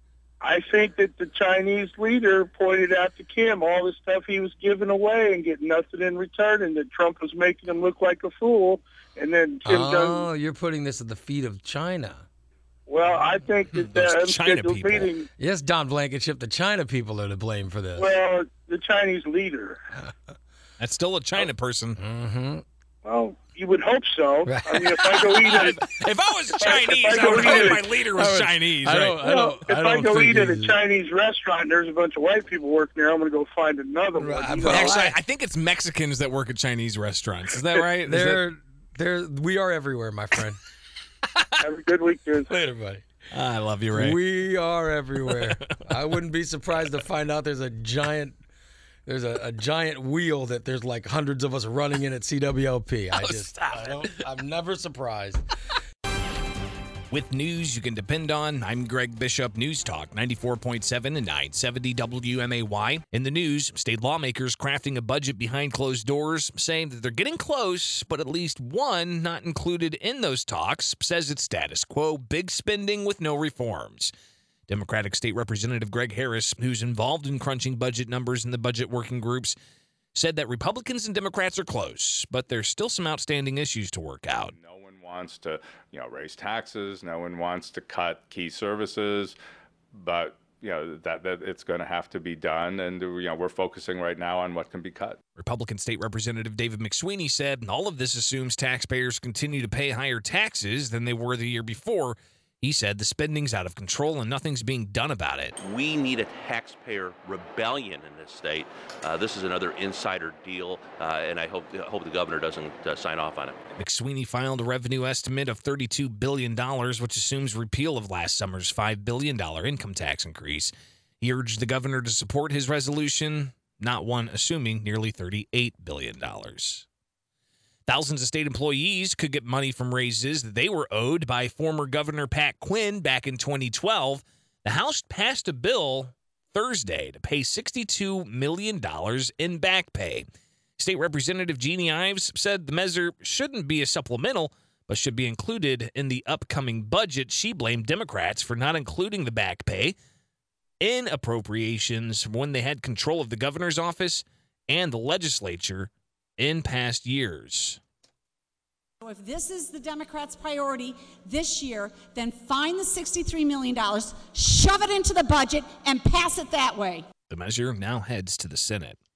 I think that the Chinese leader pointed out to Kim all the stuff he was giving away and getting nothing in return, and that Trump was making him look like a fool. And then Kim oh, Jong. you're putting this at the feet of China. Well, I think that that Those China unscheduled people. meeting. Yes, Don Blankenship, the China people are to blame for this. Well, the Chinese leader. That's still a China person. Mm-hmm. Well, you would hope so. I mean, if I go eat at If I was if Chinese, if I would go hope eat my at- leader was I would- Chinese. I right? don't- I Well, don't- if I I, don't go think eat at a he's- Chinese restaurant and there's a bunch of white people working there, I'm going to go find another one. You know? Actually, I think it's Mexicans that work at Chinese restaurants. Is that right? Is They're, that- they're, we are everywhere, my friend. Have a good weekend. Later, buddy. I love you, Ray. We are everywhere. I wouldn't be surprised to find out there's a giant, there's a, a giant wheel that there's like hundreds of us running in at C W L P. I Oh, just, stop I it. don't, I'm never surprised. With news you can depend on, I'm Greg Bishop, News Talk ninety-four point seven and nine seventy W M A Y. In the news, state lawmakers crafting a budget behind closed doors, saying that they're getting close, but at least one not included in those talks says it's status quo, big spending with no reforms. Democratic State Representative Greg Harris, who's involved in crunching budget numbers in the budget working groups, said that Republicans and Democrats are close, but there's still some outstanding issues to work out. No one wants to, you know, raise taxes. No one wants to cut key services, but you know that that it's going to have to be done, and you know we're focusing right now on what can be cut. Republican State Representative David McSweeney said all of this assumes taxpayers continue to pay higher taxes than they were the year before. He said the spending's out of control and nothing's being done about it. We need a taxpayer rebellion in this state. Uh, this is another insider deal, uh, and I hope hope the governor doesn't uh, sign off on it. McSweeney filed a revenue estimate of thirty-two billion dollars, which assumes repeal of last summer's five billion dollars income tax increase. He urged the governor to support his resolution, not one assuming nearly thirty-eight billion dollars. Thousands of state employees could get money from raises that they were owed by former Governor Pat Quinn back in twenty twelve. The House passed a bill Thursday to pay sixty-two million dollars in back pay. State Representative Jeannie Ives said the measure shouldn't be a supplemental, but should be included in the upcoming budget. She blamed Democrats for not including the back pay in appropriations when they had control of the governor's office and the legislature in past years. So if this is the Democrats' priority this year, then find the sixty-three million dollars, shove it into the budget, and pass it that way. The measure now heads to the Senate.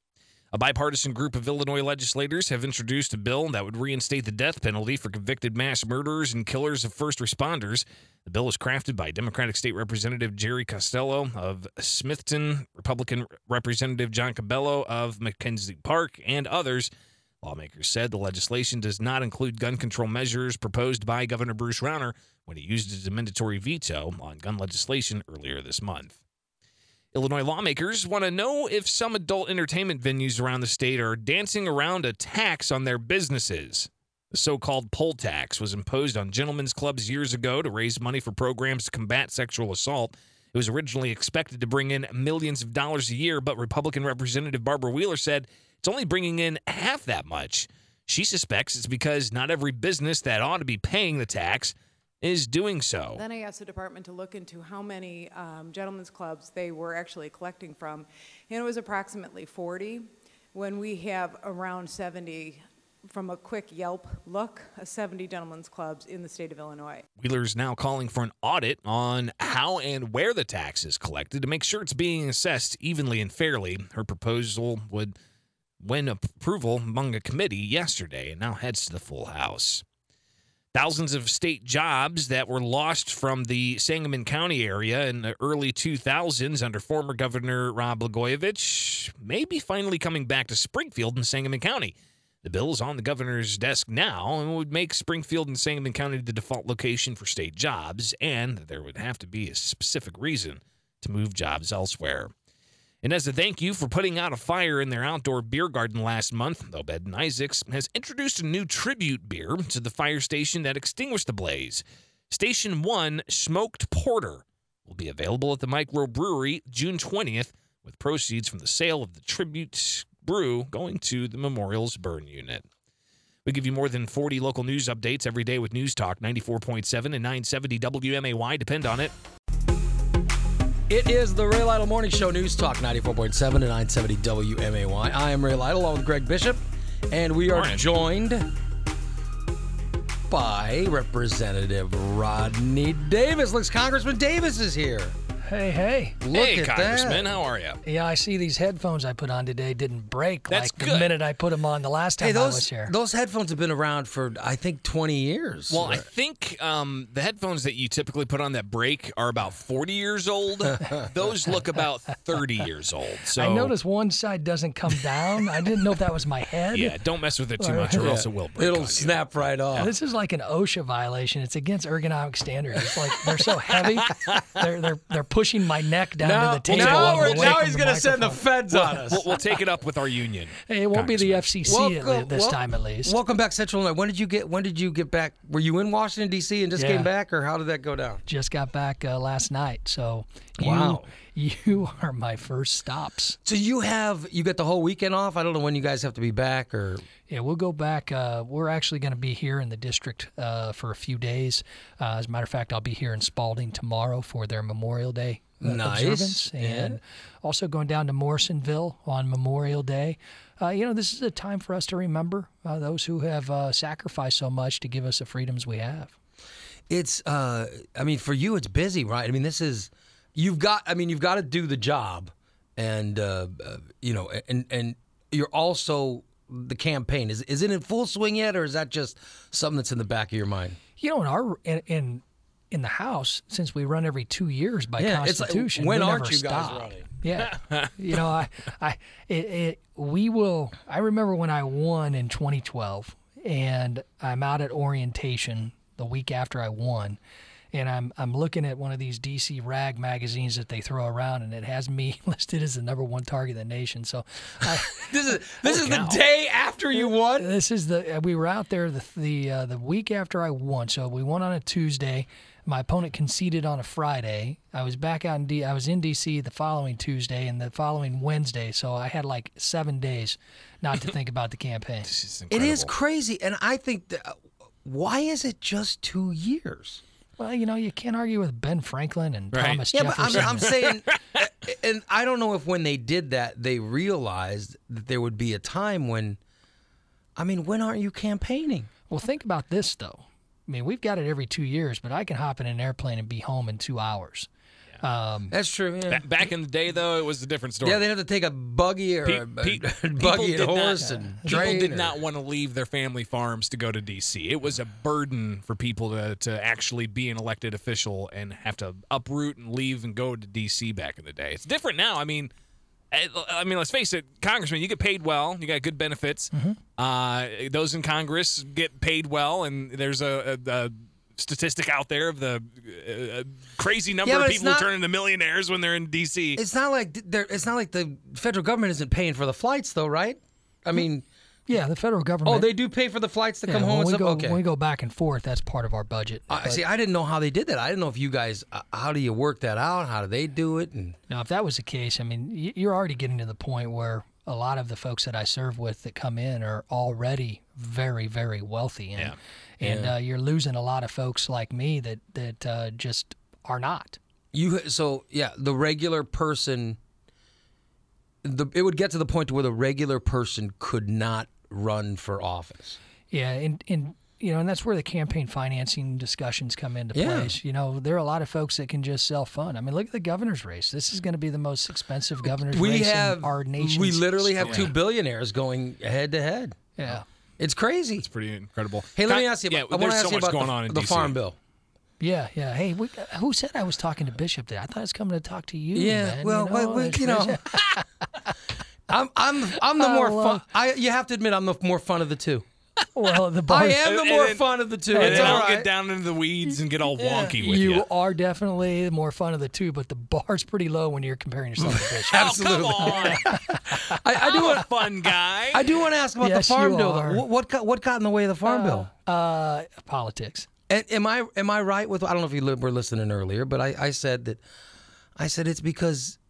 A bipartisan group of Illinois legislators have introduced a bill that would reinstate the death penalty for convicted mass murderers and killers of first responders. The bill was crafted by Democratic State Representative Jerry Costello of Smithton, Republican Representative John Cabello of Mackenzie Park, and others. Lawmakers said the legislation does not include gun control measures proposed by Governor Bruce Rauner when he used his mandatory veto on gun legislation earlier this month. Illinois lawmakers want to know if some adult entertainment venues around the state are dancing around a tax on their businesses. The so-called poll tax was imposed on gentlemen's clubs years ago to raise money for programs to combat sexual assault. It was originally expected to bring in millions of dollars a year, but Republican Representative Barbara Wheeler said it's only bringing in half that much. She suspects it's because not every business that ought to be paying the tax is doing so. Then I asked the department to look into how many um, gentlemen's clubs they were actually collecting from, and it was approximately forty, when we have around seventy, from a quick Yelp look, uh, seventy gentlemen's clubs in the state of Illinois. Wheeler's now calling for an audit on how and where the tax is collected to make sure it's being assessed evenly and fairly. Her proposal would win approval among a committee yesterday and now heads to the full House. Thousands of state jobs that were lost from the Sangamon County area in the early two thousands under former Governor Rod Blagojevich may be finally coming back to Springfield and Sangamon County. The bill is on the governor's desk now and would make Springfield and Sangamon County the default location for state jobs, and there would have to be a specific reason to move jobs elsewhere. And as a thank you for putting out a fire in their outdoor beer garden last month, Obed and Isaacs has introduced a new tribute beer to the fire station that extinguished the blaze. Station one Smoked Porter will be available at the Microbrewery June twentieth, with proceeds from the sale of the tribute brew going to the Memorial's burn unit. We give you more than forty local news updates every day with News Talk ninety-four point seven and nine seventy W M A Y. Depend on it. It is the Ray Lytle Morning Show, News Talk ninety-four point seven and nine seventy W M A Y. I am Ray Lytle along with Greg Bishop, and we are Morning. joined by Representative Rodney Davis. Looks Congressman Davis is here. Hey, hey. Look hey, at Congressman, that. how are you? Yeah, I see these headphones I put on today didn't break That's like the good. minute I put them on the last time Hey, I those, was here. those headphones have been around for, I think, twenty years. Well, I think um, the headphones that you typically put on that break are about forty years old. Those look about thirty years old. So I noticed one side doesn't come down. I didn't know if that was my head. Yeah, don't mess with it too much or else it will break. It'll on snap right off. This is like an OSHA violation. It's against ergonomic standards. It's like they're so heavy. they're they're they're pushing my neck down Now- to the table. now while we're- I'm away now from he's the gonna send the microphone. feds on us. We'll, we'll take it up with our union. Hey, it won't be the F C C at Welcome- le- this wel- time at least. Welcome back, Central Illinois. When did you get? When did you get back? Were you in Washington D C and just Yeah. came back, or how did that go down? Just got back uh, last night, so you, Wow. you are my first stops. So you have you got the whole weekend off? I don't know when you guys have to be back, or Yeah, we'll go back. Uh, we're actually going to be here in the district uh, for a few days. Uh, as a matter of fact, I'll be here in Spalding tomorrow for their Memorial Day uh, Nice. observance, and Yeah. also going down to Morrisonville on Memorial Day. Uh, you know, this is a time for us to remember uh, those who have uh, sacrificed so much to give us the freedoms we have. it's. Uh, I mean, for you, it's busy, right? I mean, this is you've got. I mean, you've got to do the job, and uh, uh, you know, and and you're also the campaign. Is is it in full swing yet, or is that just something that's in the back of your mind? You know, in our in in, in the House, since we run every two years by Yeah, it's like, Constitution, when we aren't never you guys stop. running? Yeah, you know, I, I, it, it, we will. I remember when I won in twenty twelve, and I'm out at orientation the week after I won, and I'm I'm looking at one of these D C rag magazines that they throw around, and it has me listed as the number one target in the nation. So, I, this is this is the day after you won. This is the we were out there the the uh, the week after I won. So we won on a Tuesday. My opponent conceded on a Friday. I was back out in D. I was in D C the following Tuesday and the following Wednesday. So I had like seven days not to think about the campaign. It is crazy, and I think that, why is it just two years? Well, you know, you can't argue with Ben Franklin and Thomas yeah, Jefferson. but I'm, I'm saying, and I don't know if when they did that, they realized that there would be a time when, I mean, when aren't you campaigning? Well, think about this, though. I mean, we've got it every two years, but I can hop in an airplane and be home in two hours. Um, That's true. Yeah. Ba- back in the day, though, it was a different story. Yeah, they have to take a buggy or Pe- a, pe- a buggy people and did horse not, and people train. did or- not want to leave their family farms to go to D C. It was a burden for people to, to actually be an elected official and have to uproot and leave and go to D C back in the day. It's different now. I mean, I, I mean, let's face it, Congressman, you get paid well. You got good benefits. Mm-hmm. Uh, those in Congress get paid well, and there's a, a, a statistic out there of the uh, crazy number Yeah, of but it's people not- who turn into millionaires when they're in D C. It's not like they're, it's not like the federal government isn't paying for the flights, though, right? I mean, yeah, the federal government. oh, they do pay for the flights to yeah, come home when and we stuff. go, Okay. When we go back and forth, that's part of our budget. I But- see. I didn't know how they did that. I didn't know if you guys. Uh, how do you work that out? How do they do it? And Now, if that was the case, I mean, y- you're already getting to the point where a lot of the folks that I serve with that come in are already very, very wealthy, and and Yeah. Uh, you're losing a lot of folks like me that that uh, just are not. you. So yeah, the regular person. The it would get to the point to where the regular person could not run for office. Yeah, and and you know, and that's where the campaign financing discussions come into Yeah. place. You know, there are a lot of folks that can just self-fund. I mean, look at the governor's race. This is going to be the most expensive governor's We race have in our nation. we literally have two billionaires going head to head. Yeah. It's crazy. It's pretty incredible. Hey, let Con- me ask you about. yeah, I want there's to ask so you much about going the, on in the D C. farm bill. Yeah, yeah. Hey, we, who said I was talking to Bishop there? I thought I was coming to talk to you. Yeah, man. well, you know, well, well, it's- you know. I'm I'm I'm the I more love- fun. I you have to admit I'm the more fun of the two. Well, the I bar- am the And more then- fun of the two. And It's then all I'll right. get down into the weeds and get all wonky with you you. are definitely the more fun of the two, but the bar's pretty low when you're comparing yourself to Bishop. Absolutely. Oh, come on. I, I do I'm want a fun guy. I do want to ask about Yes, the farm you bill. are. Though. What what got, what got in the way of the farm bill? Uh, politics. And am I am I right with? I don't know if you li- were listening earlier, but I, I said that I said it's because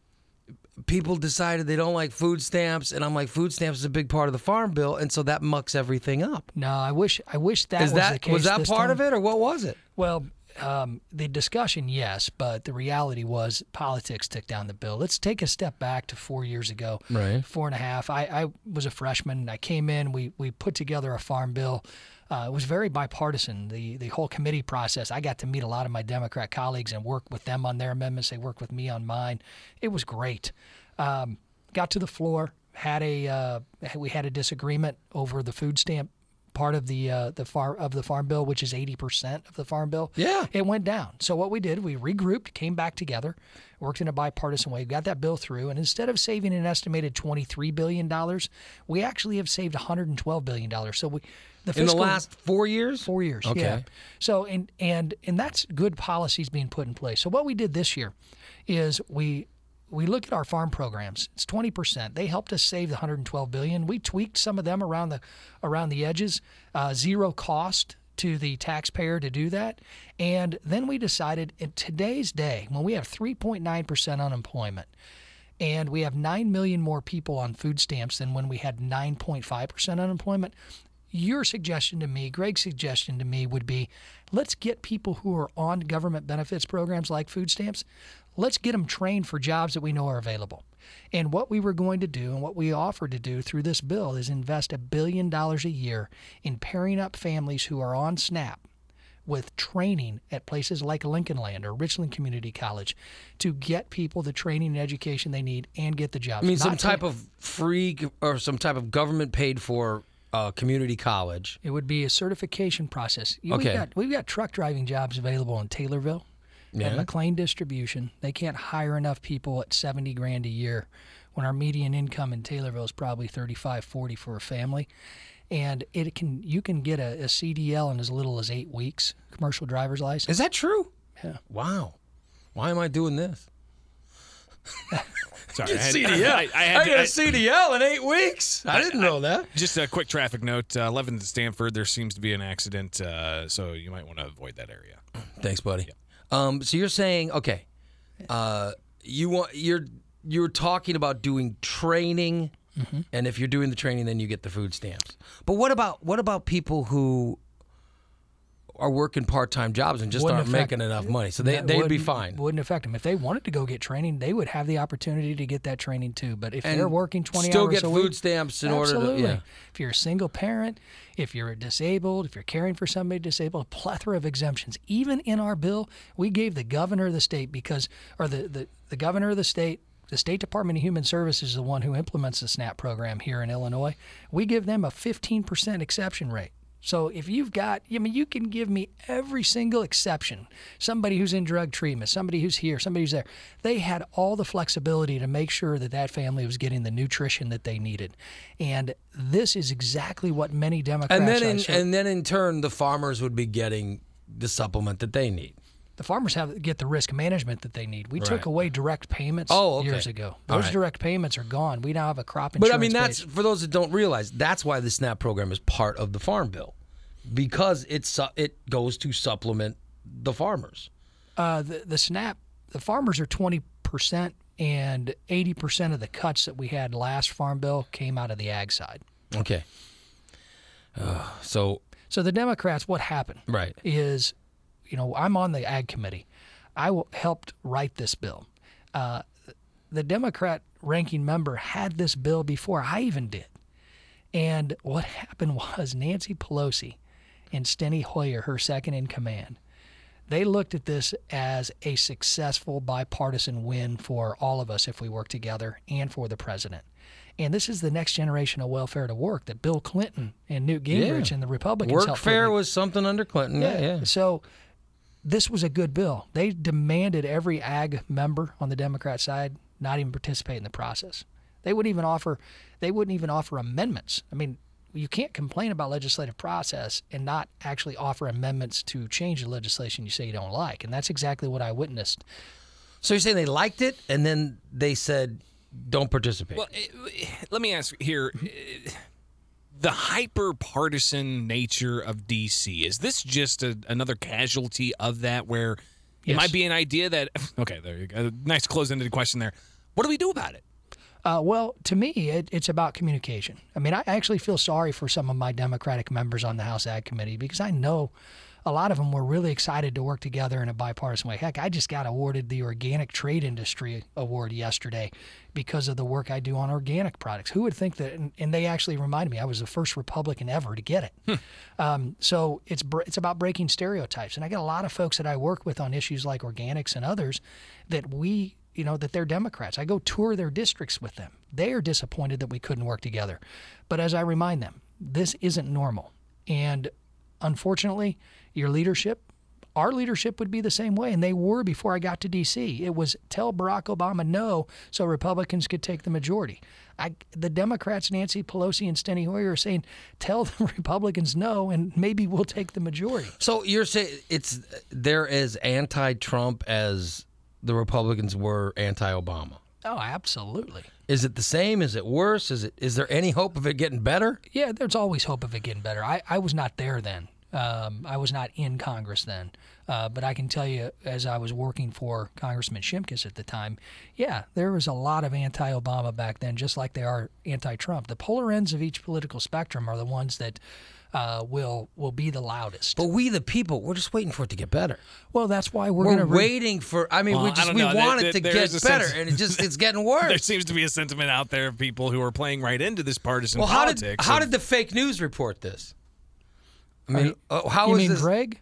people decided they don't like food stamps, and I'm like, food stamps is a big part of the farm bill, and so that mucks everything up. No, I wish I wish that Is was that the case. was that this part time. of it, or what was it? Well, um, the discussion, yes, but the reality was politics took down the bill. Let's take a step back to four years ago, Right. four and a half. I, I was a freshman. I came in. We we put together a farm bill. Uh, it was very bipartisan. The the whole committee process. I got to meet a lot of my Democrat colleagues and work with them on their amendments. They worked with me on mine. It was great. Um, got to the floor. Had a uh, we had a disagreement over the food stamp part of the uh, the far of the farm bill, which is eighty percent of the farm bill. Yeah. It went down. So what we did, we regrouped, came back together, worked in a bipartisan way, got that bill through, and instead of saving an estimated twenty-three billion dollars, we actually have saved one hundred twelve billion dollars. So we the In the fiscal, last four years? four years. Okay. Yeah. So and and and that's good policies being put in place. So what we did this year is we we looked at our farm programs. It's twenty percent. They helped us save the one hundred twelve billion dollars. We tweaked some of them around the around the edges, uh, zero cost to the taxpayer to do that. And then we decided in today's day, when we have three point nine percent unemployment and we have nine million more people on food stamps than when we had nine point five percent unemployment, your suggestion to me, Greg's suggestion to me would be, let's get people who are on government benefits programs like food stamps, let's get them trained for jobs that we know are available. And what we were going to do and what we offered to do through this bill is invest a billion dollars a year in pairing up families who are on SNAP with training at places like Lincoln Land or Richland Community College to get people the training and education they need and get the jobs. I mean, some Not to- type of free or some type of government paid for uh, community college. It would be a certification process. You- Okay. We've got, we've got truck driving jobs available in Taylorville Yeah. and McLean Distribution. They can't hire enough people at seventy grand a year when our median income in Taylorville is probably thirty-five, forty for a family. And it can you can get a, a C D L in as little as eight weeks, commercial driver's license. Is that true? Yeah. Wow. Why am I doing this? Sorry, Get I had, C D L. I, I had I to- got I- a C D L in eight weeks. I didn't know that. Just a quick traffic note: uh, eleventh to Stanford. There seems to be an accident, uh, so you might want to avoid that area. Thanks, buddy. Um, so you're saying, okay, uh, you want you're you're talking about doing training, Mm-hmm. and if you're doing the training, then you get the food stamps. But what about what about people who are working part-time jobs and just Wouldn't aren't affect- making enough money. So they, that they'd be wouldn't- fine. Wouldn't affect them. If they wanted to go get training, they would have the opportunity to get that training too. But if And they're working twenty still hours get a food week, stamps in order to- absolutely. yeah. If you're a single parent, if you're disabled, if you're caring for somebody disabled, a plethora of exemptions. Even in our bill, we gave the governor of the state because, or the, the, the governor of the state, the State Department of Human Services is the one who implements the SNAP program here in Illinois. We give them a fifteen percent exception rate. So if you've got, I mean, you can give me every single exception. Somebody who's in drug treatment, somebody who's here, somebody who's there. They had all the flexibility to make sure that that family was getting the nutrition that they needed. And this is exactly what many Democrats And then, are in, saying. and then in turn, the farmers would be getting the supplement that they need. The farmers have get the risk management that they need. We Right. took away direct payments Oh, okay. years ago. All Those right. direct payments are gone. We now have a crop But insurance. I mean, that's base. for those that don't realize, that's why the SNAP program is part of the Farm Bill, because it's su- it goes to supplement the farmers. Uh, the, the SNAP, the farmers are twenty percent, and eighty percent of the cuts that we had last Farm Bill came out of the ag side. Okay. Uh, so, so the Democrats, what happened? Right. Is, you know, I'm on the ag committee. I w- helped write this bill. Uh, the Democrat ranking member had this bill before I even did. And what happened was Nancy Pelosi and Steny Hoyer, her second in command, they looked at this as a successful bipartisan win for all of us if we work together and for the president. And this is the next generation of welfare to work that Bill Clinton and Newt Gingrich Yeah. and the Republicans helped put Workfare in. was something under Clinton. Yeah, yeah. So this was a good bill. They demanded every ag member on the Democrat side not even participate in the process. They wouldn't even offer they wouldn't even offer amendments. I mean, you can't complain about legislative process and not actually offer amendments to change the legislation you say you don't like. And that's exactly what I witnessed. So you're saying they liked it, and then they said, don't participate. Well, eh, let me ask here. eh, The hyper-partisan nature of D C, is this just a, another casualty of that where it Yes. might be an idea that, okay, there you go. Nice close-ended question there. What do we do about it? Uh, well, to me, it, it's about communication. I mean, I actually feel sorry for some of my Democratic members on the House Ag Committee because I know a lot of them were really excited to work together in a bipartisan way. Heck, I just got awarded the Organic Trade Industry Award yesterday because of the work I do on organic products. Who would think that? And, and they actually reminded me I was the first Republican ever to get it. Um, so it's br- it's about breaking stereotypes. And I got a lot of folks that I work with on issues like organics and others that we you know, that they're Democrats. I go tour their districts with them. They are disappointed that we couldn't work together. But as I remind them, this isn't normal. And unfortunately, your leadership, our leadership would be the same way. And they were before I got to D C. It was tell Barack Obama no so Republicans could take the majority. I, the Democrats, Nancy Pelosi and Steny Hoyer, are saying, tell the Republicans no, and maybe we'll take the majority. So you're saying it's they're as anti-Trump as the Republicans were anti-Obama? Oh, absolutely. Is it the same? Is it worse? Is it? Is there any hope of it getting better? Yeah, there's always hope of it getting better. I, I was not there then. Um, I was not in Congress then. Uh, but I can tell you, as I was working for Congressman Shimkus at the time, yeah, there was a lot of anti-Obama back then, just like they are anti-Trump. The polar ends of each political spectrum are the ones that uh, will will be the loudest. But we, the people, we're just waiting for it to get better. Well, that's why we're, We're, going to re- waiting for. I mean, Well, we I just don't we know. want There- it to there get is a better, sense- and it just it's getting worse. There seems to be a sentiment out there of people who are playing right into this partisan well, how politics. did how of- did the fake news report this? I mean, you- uh, how you was mean this? Greg?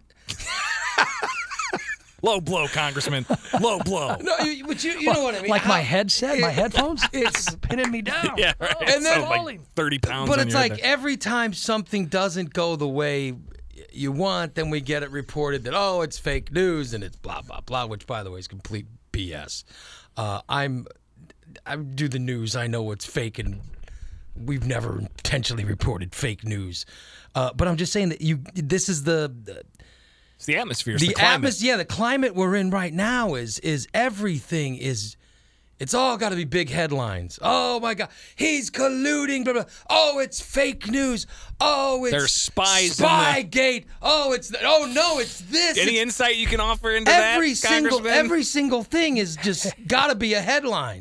Low blow, Congressman. Low blow. No, you, but you, you know what I mean. Like How- my headset, my headphones? It's It's pinning me down. Yeah, right. Oh, And then- So, like thirty pounds. But on it's your like head there. every time something doesn't go the way you want, then we get it reported that, oh, it's fake news and it's blah, blah, blah, which, by the way, is complete B S. Uh, I'm, I do the news. I know it's fake, and we've never intentionally reported fake news. Uh, but I'm just saying that you. This is the. the it's the atmosphere. It's the the, climate. atmosphere, yeah, the climate we're in right now is is everything is. It's all got to be big headlines. Oh my God, he's colluding. Blah, blah. Oh, it's fake news. Oh, it's There's spies in the- Spygate. Oh, it's oh no, it's this. Any It's- insight you can offer into every that, single Congressman? every single thing is just got to be a headline.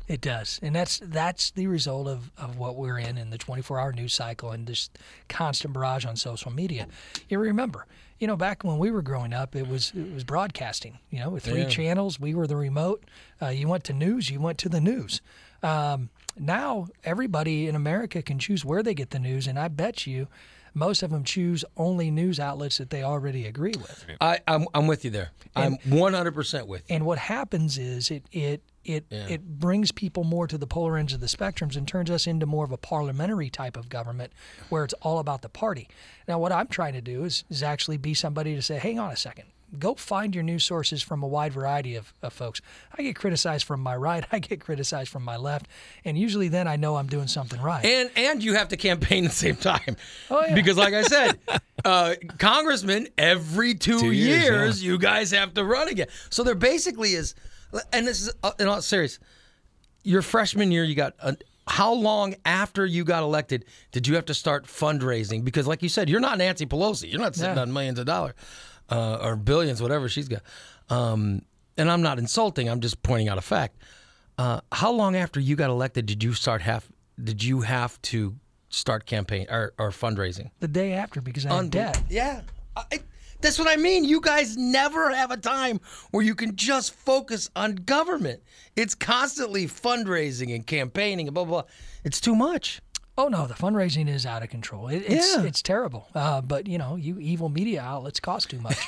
It does, and that's that's the result of, of what we're in in the twenty-four hour news cycle and this constant barrage on social media. You remember, you know, back when we were growing up, it was it was broadcasting. You know, with three Yeah. channels, we were the remote. Uh, you went to news, you went to the news. Um, now everybody in America can choose where they get the news, and I bet you most of them choose only news outlets that they already agree with. I, I'm I'm with you there. I'm one hundred percent with you. And what happens is it it it Yeah. it brings people more to the polar ends of the spectrums and turns us into more of a parliamentary type of government where it's all about the party. Now, what I'm trying to do is is actually be somebody to say, hang on a second. Go find your news sources from a wide variety of, of folks. I get criticized from my right. I get criticized from my left. And usually then I know I'm doing something right. And and you have to campaign at the same time. Oh, yeah. Because like I said, uh, congressmen, every two, Two years, years, yeah. you guys have to run again. So there basically is, and this is uh, in all serious, your freshman year, you got, a, how long after you got elected did you have to start fundraising? Because like you said, you're not Nancy Pelosi. You're not sitting Yeah. on millions of dollars uh, or billions, whatever she's got. Um, and I'm not insulting. I'm just pointing out a fact. Uh, how long after you got elected did you start have did you have to start campaign or, or fundraising? The day after, because I had Unbel- debt. Yeah. I, that's what I mean. You guys never have a time where you can just focus on government. It's constantly fundraising and campaigning and blah, blah, blah. It's too much. Oh, no, the fundraising is out of control. It, it's Yeah. it's terrible. Uh, but, you know, you evil media outlets cost too much.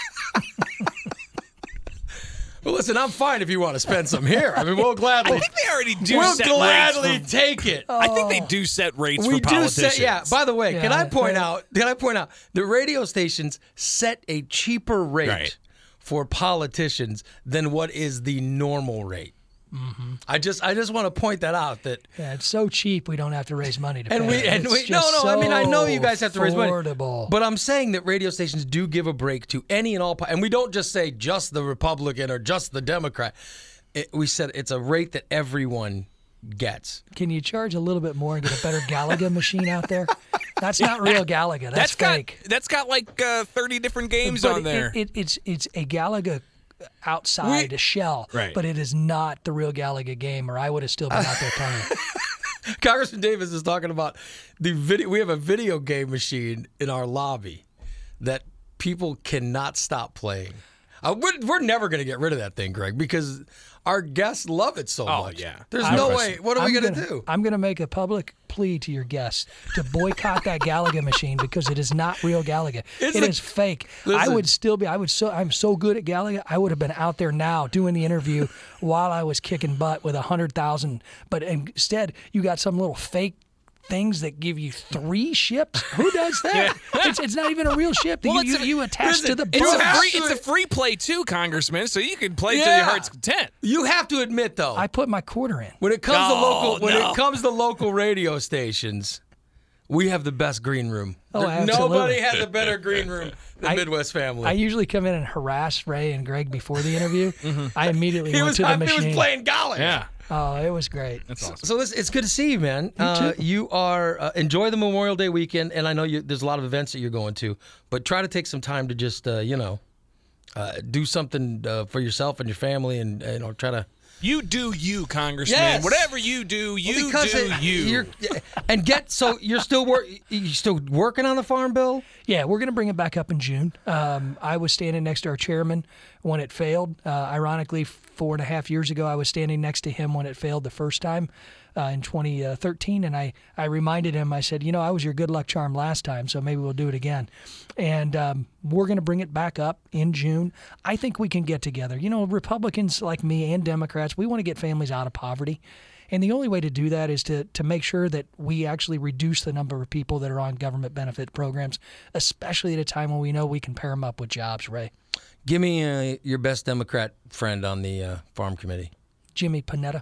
Well, listen, I'm fine if you want to spend some here. I mean, we'll gladly. I think they already do We'll set gladly rates for- take it. I think they do set rates We for do politicians. set, yeah. By the way, can Yeah, I point yeah. out? Can I point out the radio stations set a cheaper rate Right. for politicians than what is the normal rate? Mm-hmm. I just, I just want to point that out. That Yeah, it's so cheap we don't have to raise money to and pay we, it. and It's we, no, just no. I mean, I know you so guys have to raise money, affordable. but I'm saying that radio stations do give a break to any and all, po- and we don't just say just the Republican or just the Democrat. It, we said it's a rate that everyone gets. Can you charge a little bit more and get a better Galaga machine out there? That's not real Galaga. That's, That's got fake. that's got like uh, thirty different games But on there. It, it, it's it's a Galaga outside a shell, Right. but it is not the real Galaga game, or I would have still been out there playing. Congressman Davis is talking about the video. We have a video game machine in our lobby that people cannot stop playing. Uh, we're, we're never going to get rid of that thing, Greg, because our guests love it so Oh, much. yeah. There's I'm- no way. What are we I'm going to gonna- do? I'm going to make a public plea to your guests to boycott that Galaga machine because it is not real Galaga. It's It the- is fake. I Listen. would still be. I would so. I'm so good at Galaga. I would have been out there now doing the interview while I was kicking butt with a hundred thousand. But instead, you got some little fake things that give you three ships. Who does that? it's, it's not even a real ship. Well, you, it's you, a- you attach to the It's boat. a free it's a free play too, Congressman. So you can play till Yeah. your heart's content. You have to admit, though, I put my quarter in. when it comes to No, local, when no. it comes to local radio stations, we have the best green room. Oh, There- absolutely. Nobody has a better green room than I- Midwest Family. I usually come in and harass Ray and Greg before the interview. I immediately he went was, to the he machine. was playing golf. Yeah. Oh, it was great. That's awesome. So listen, it's good to see you, man. Uh, you are uh, enjoy the Memorial Day weekend, and I know you, there's a lot of events that you're going to, but try to take some time to just uh, you know uh, do something uh, for yourself and your family, and uh, you know try to. You do you, Congressman. Yes. Whatever you do, Well, you because do it- you. You're, and get so you're still work you still working on the farm bill. Yeah, we're going to bring it back up in June. Um, I was standing next to our chairman when it failed. Uh, ironically, four and a half years ago, I was standing next to him when it failed the first time uh, in twenty thirteen. And I, I reminded him, I said, you know, I was your good luck charm last time, so maybe we'll do it again. And um, we're going to bring it back up in June. I think we can get together. You know, Republicans like me and Democrats, we want to get families out of poverty. And the only way to do that is to, to make sure that we actually reduce the number of people that are on government benefit programs, especially at a time when we know we can pair them up with jobs, Ray. Give me uh, your best Democrat friend on the uh, farm committee. Jimmy Panetta.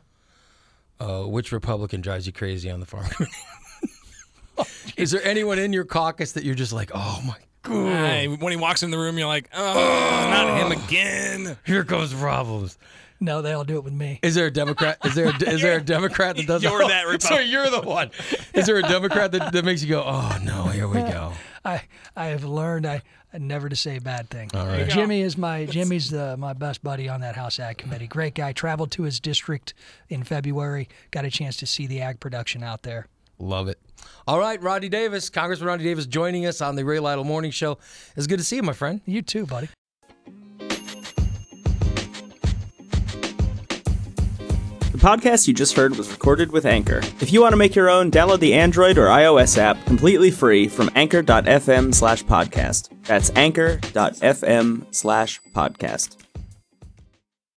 Uh, which Republican drives you crazy on the farm committee? Is there anyone in your caucus that you're just like, oh my Hey, when he walks in the room, you're like, oh, not him again. Here comes problems. No, they all do it with me. Is there a Democrat? Is there a, is there a Democrat that does You're that? that Republican. So you're the one. Is there a Democrat that, that makes you go, oh no, here we go? I I have learned I never to say a bad thing. All right. Jimmy is my Jimmy's the my best buddy on that House Ag Committee. Great guy. Traveled to his district in February. Got a chance to see the ag production out there. Love it. All right, Rodney Davis, Congressman Rodney Davis, joining us on the Ray Lytle Morning Show. It's good to see you, my friend. You too, buddy. The podcast you just heard was recorded with Anchor. If you want to make your own, download the Android or iOS app completely free from anchor dot f m slash podcast. That's anchor dot f m slash podcast.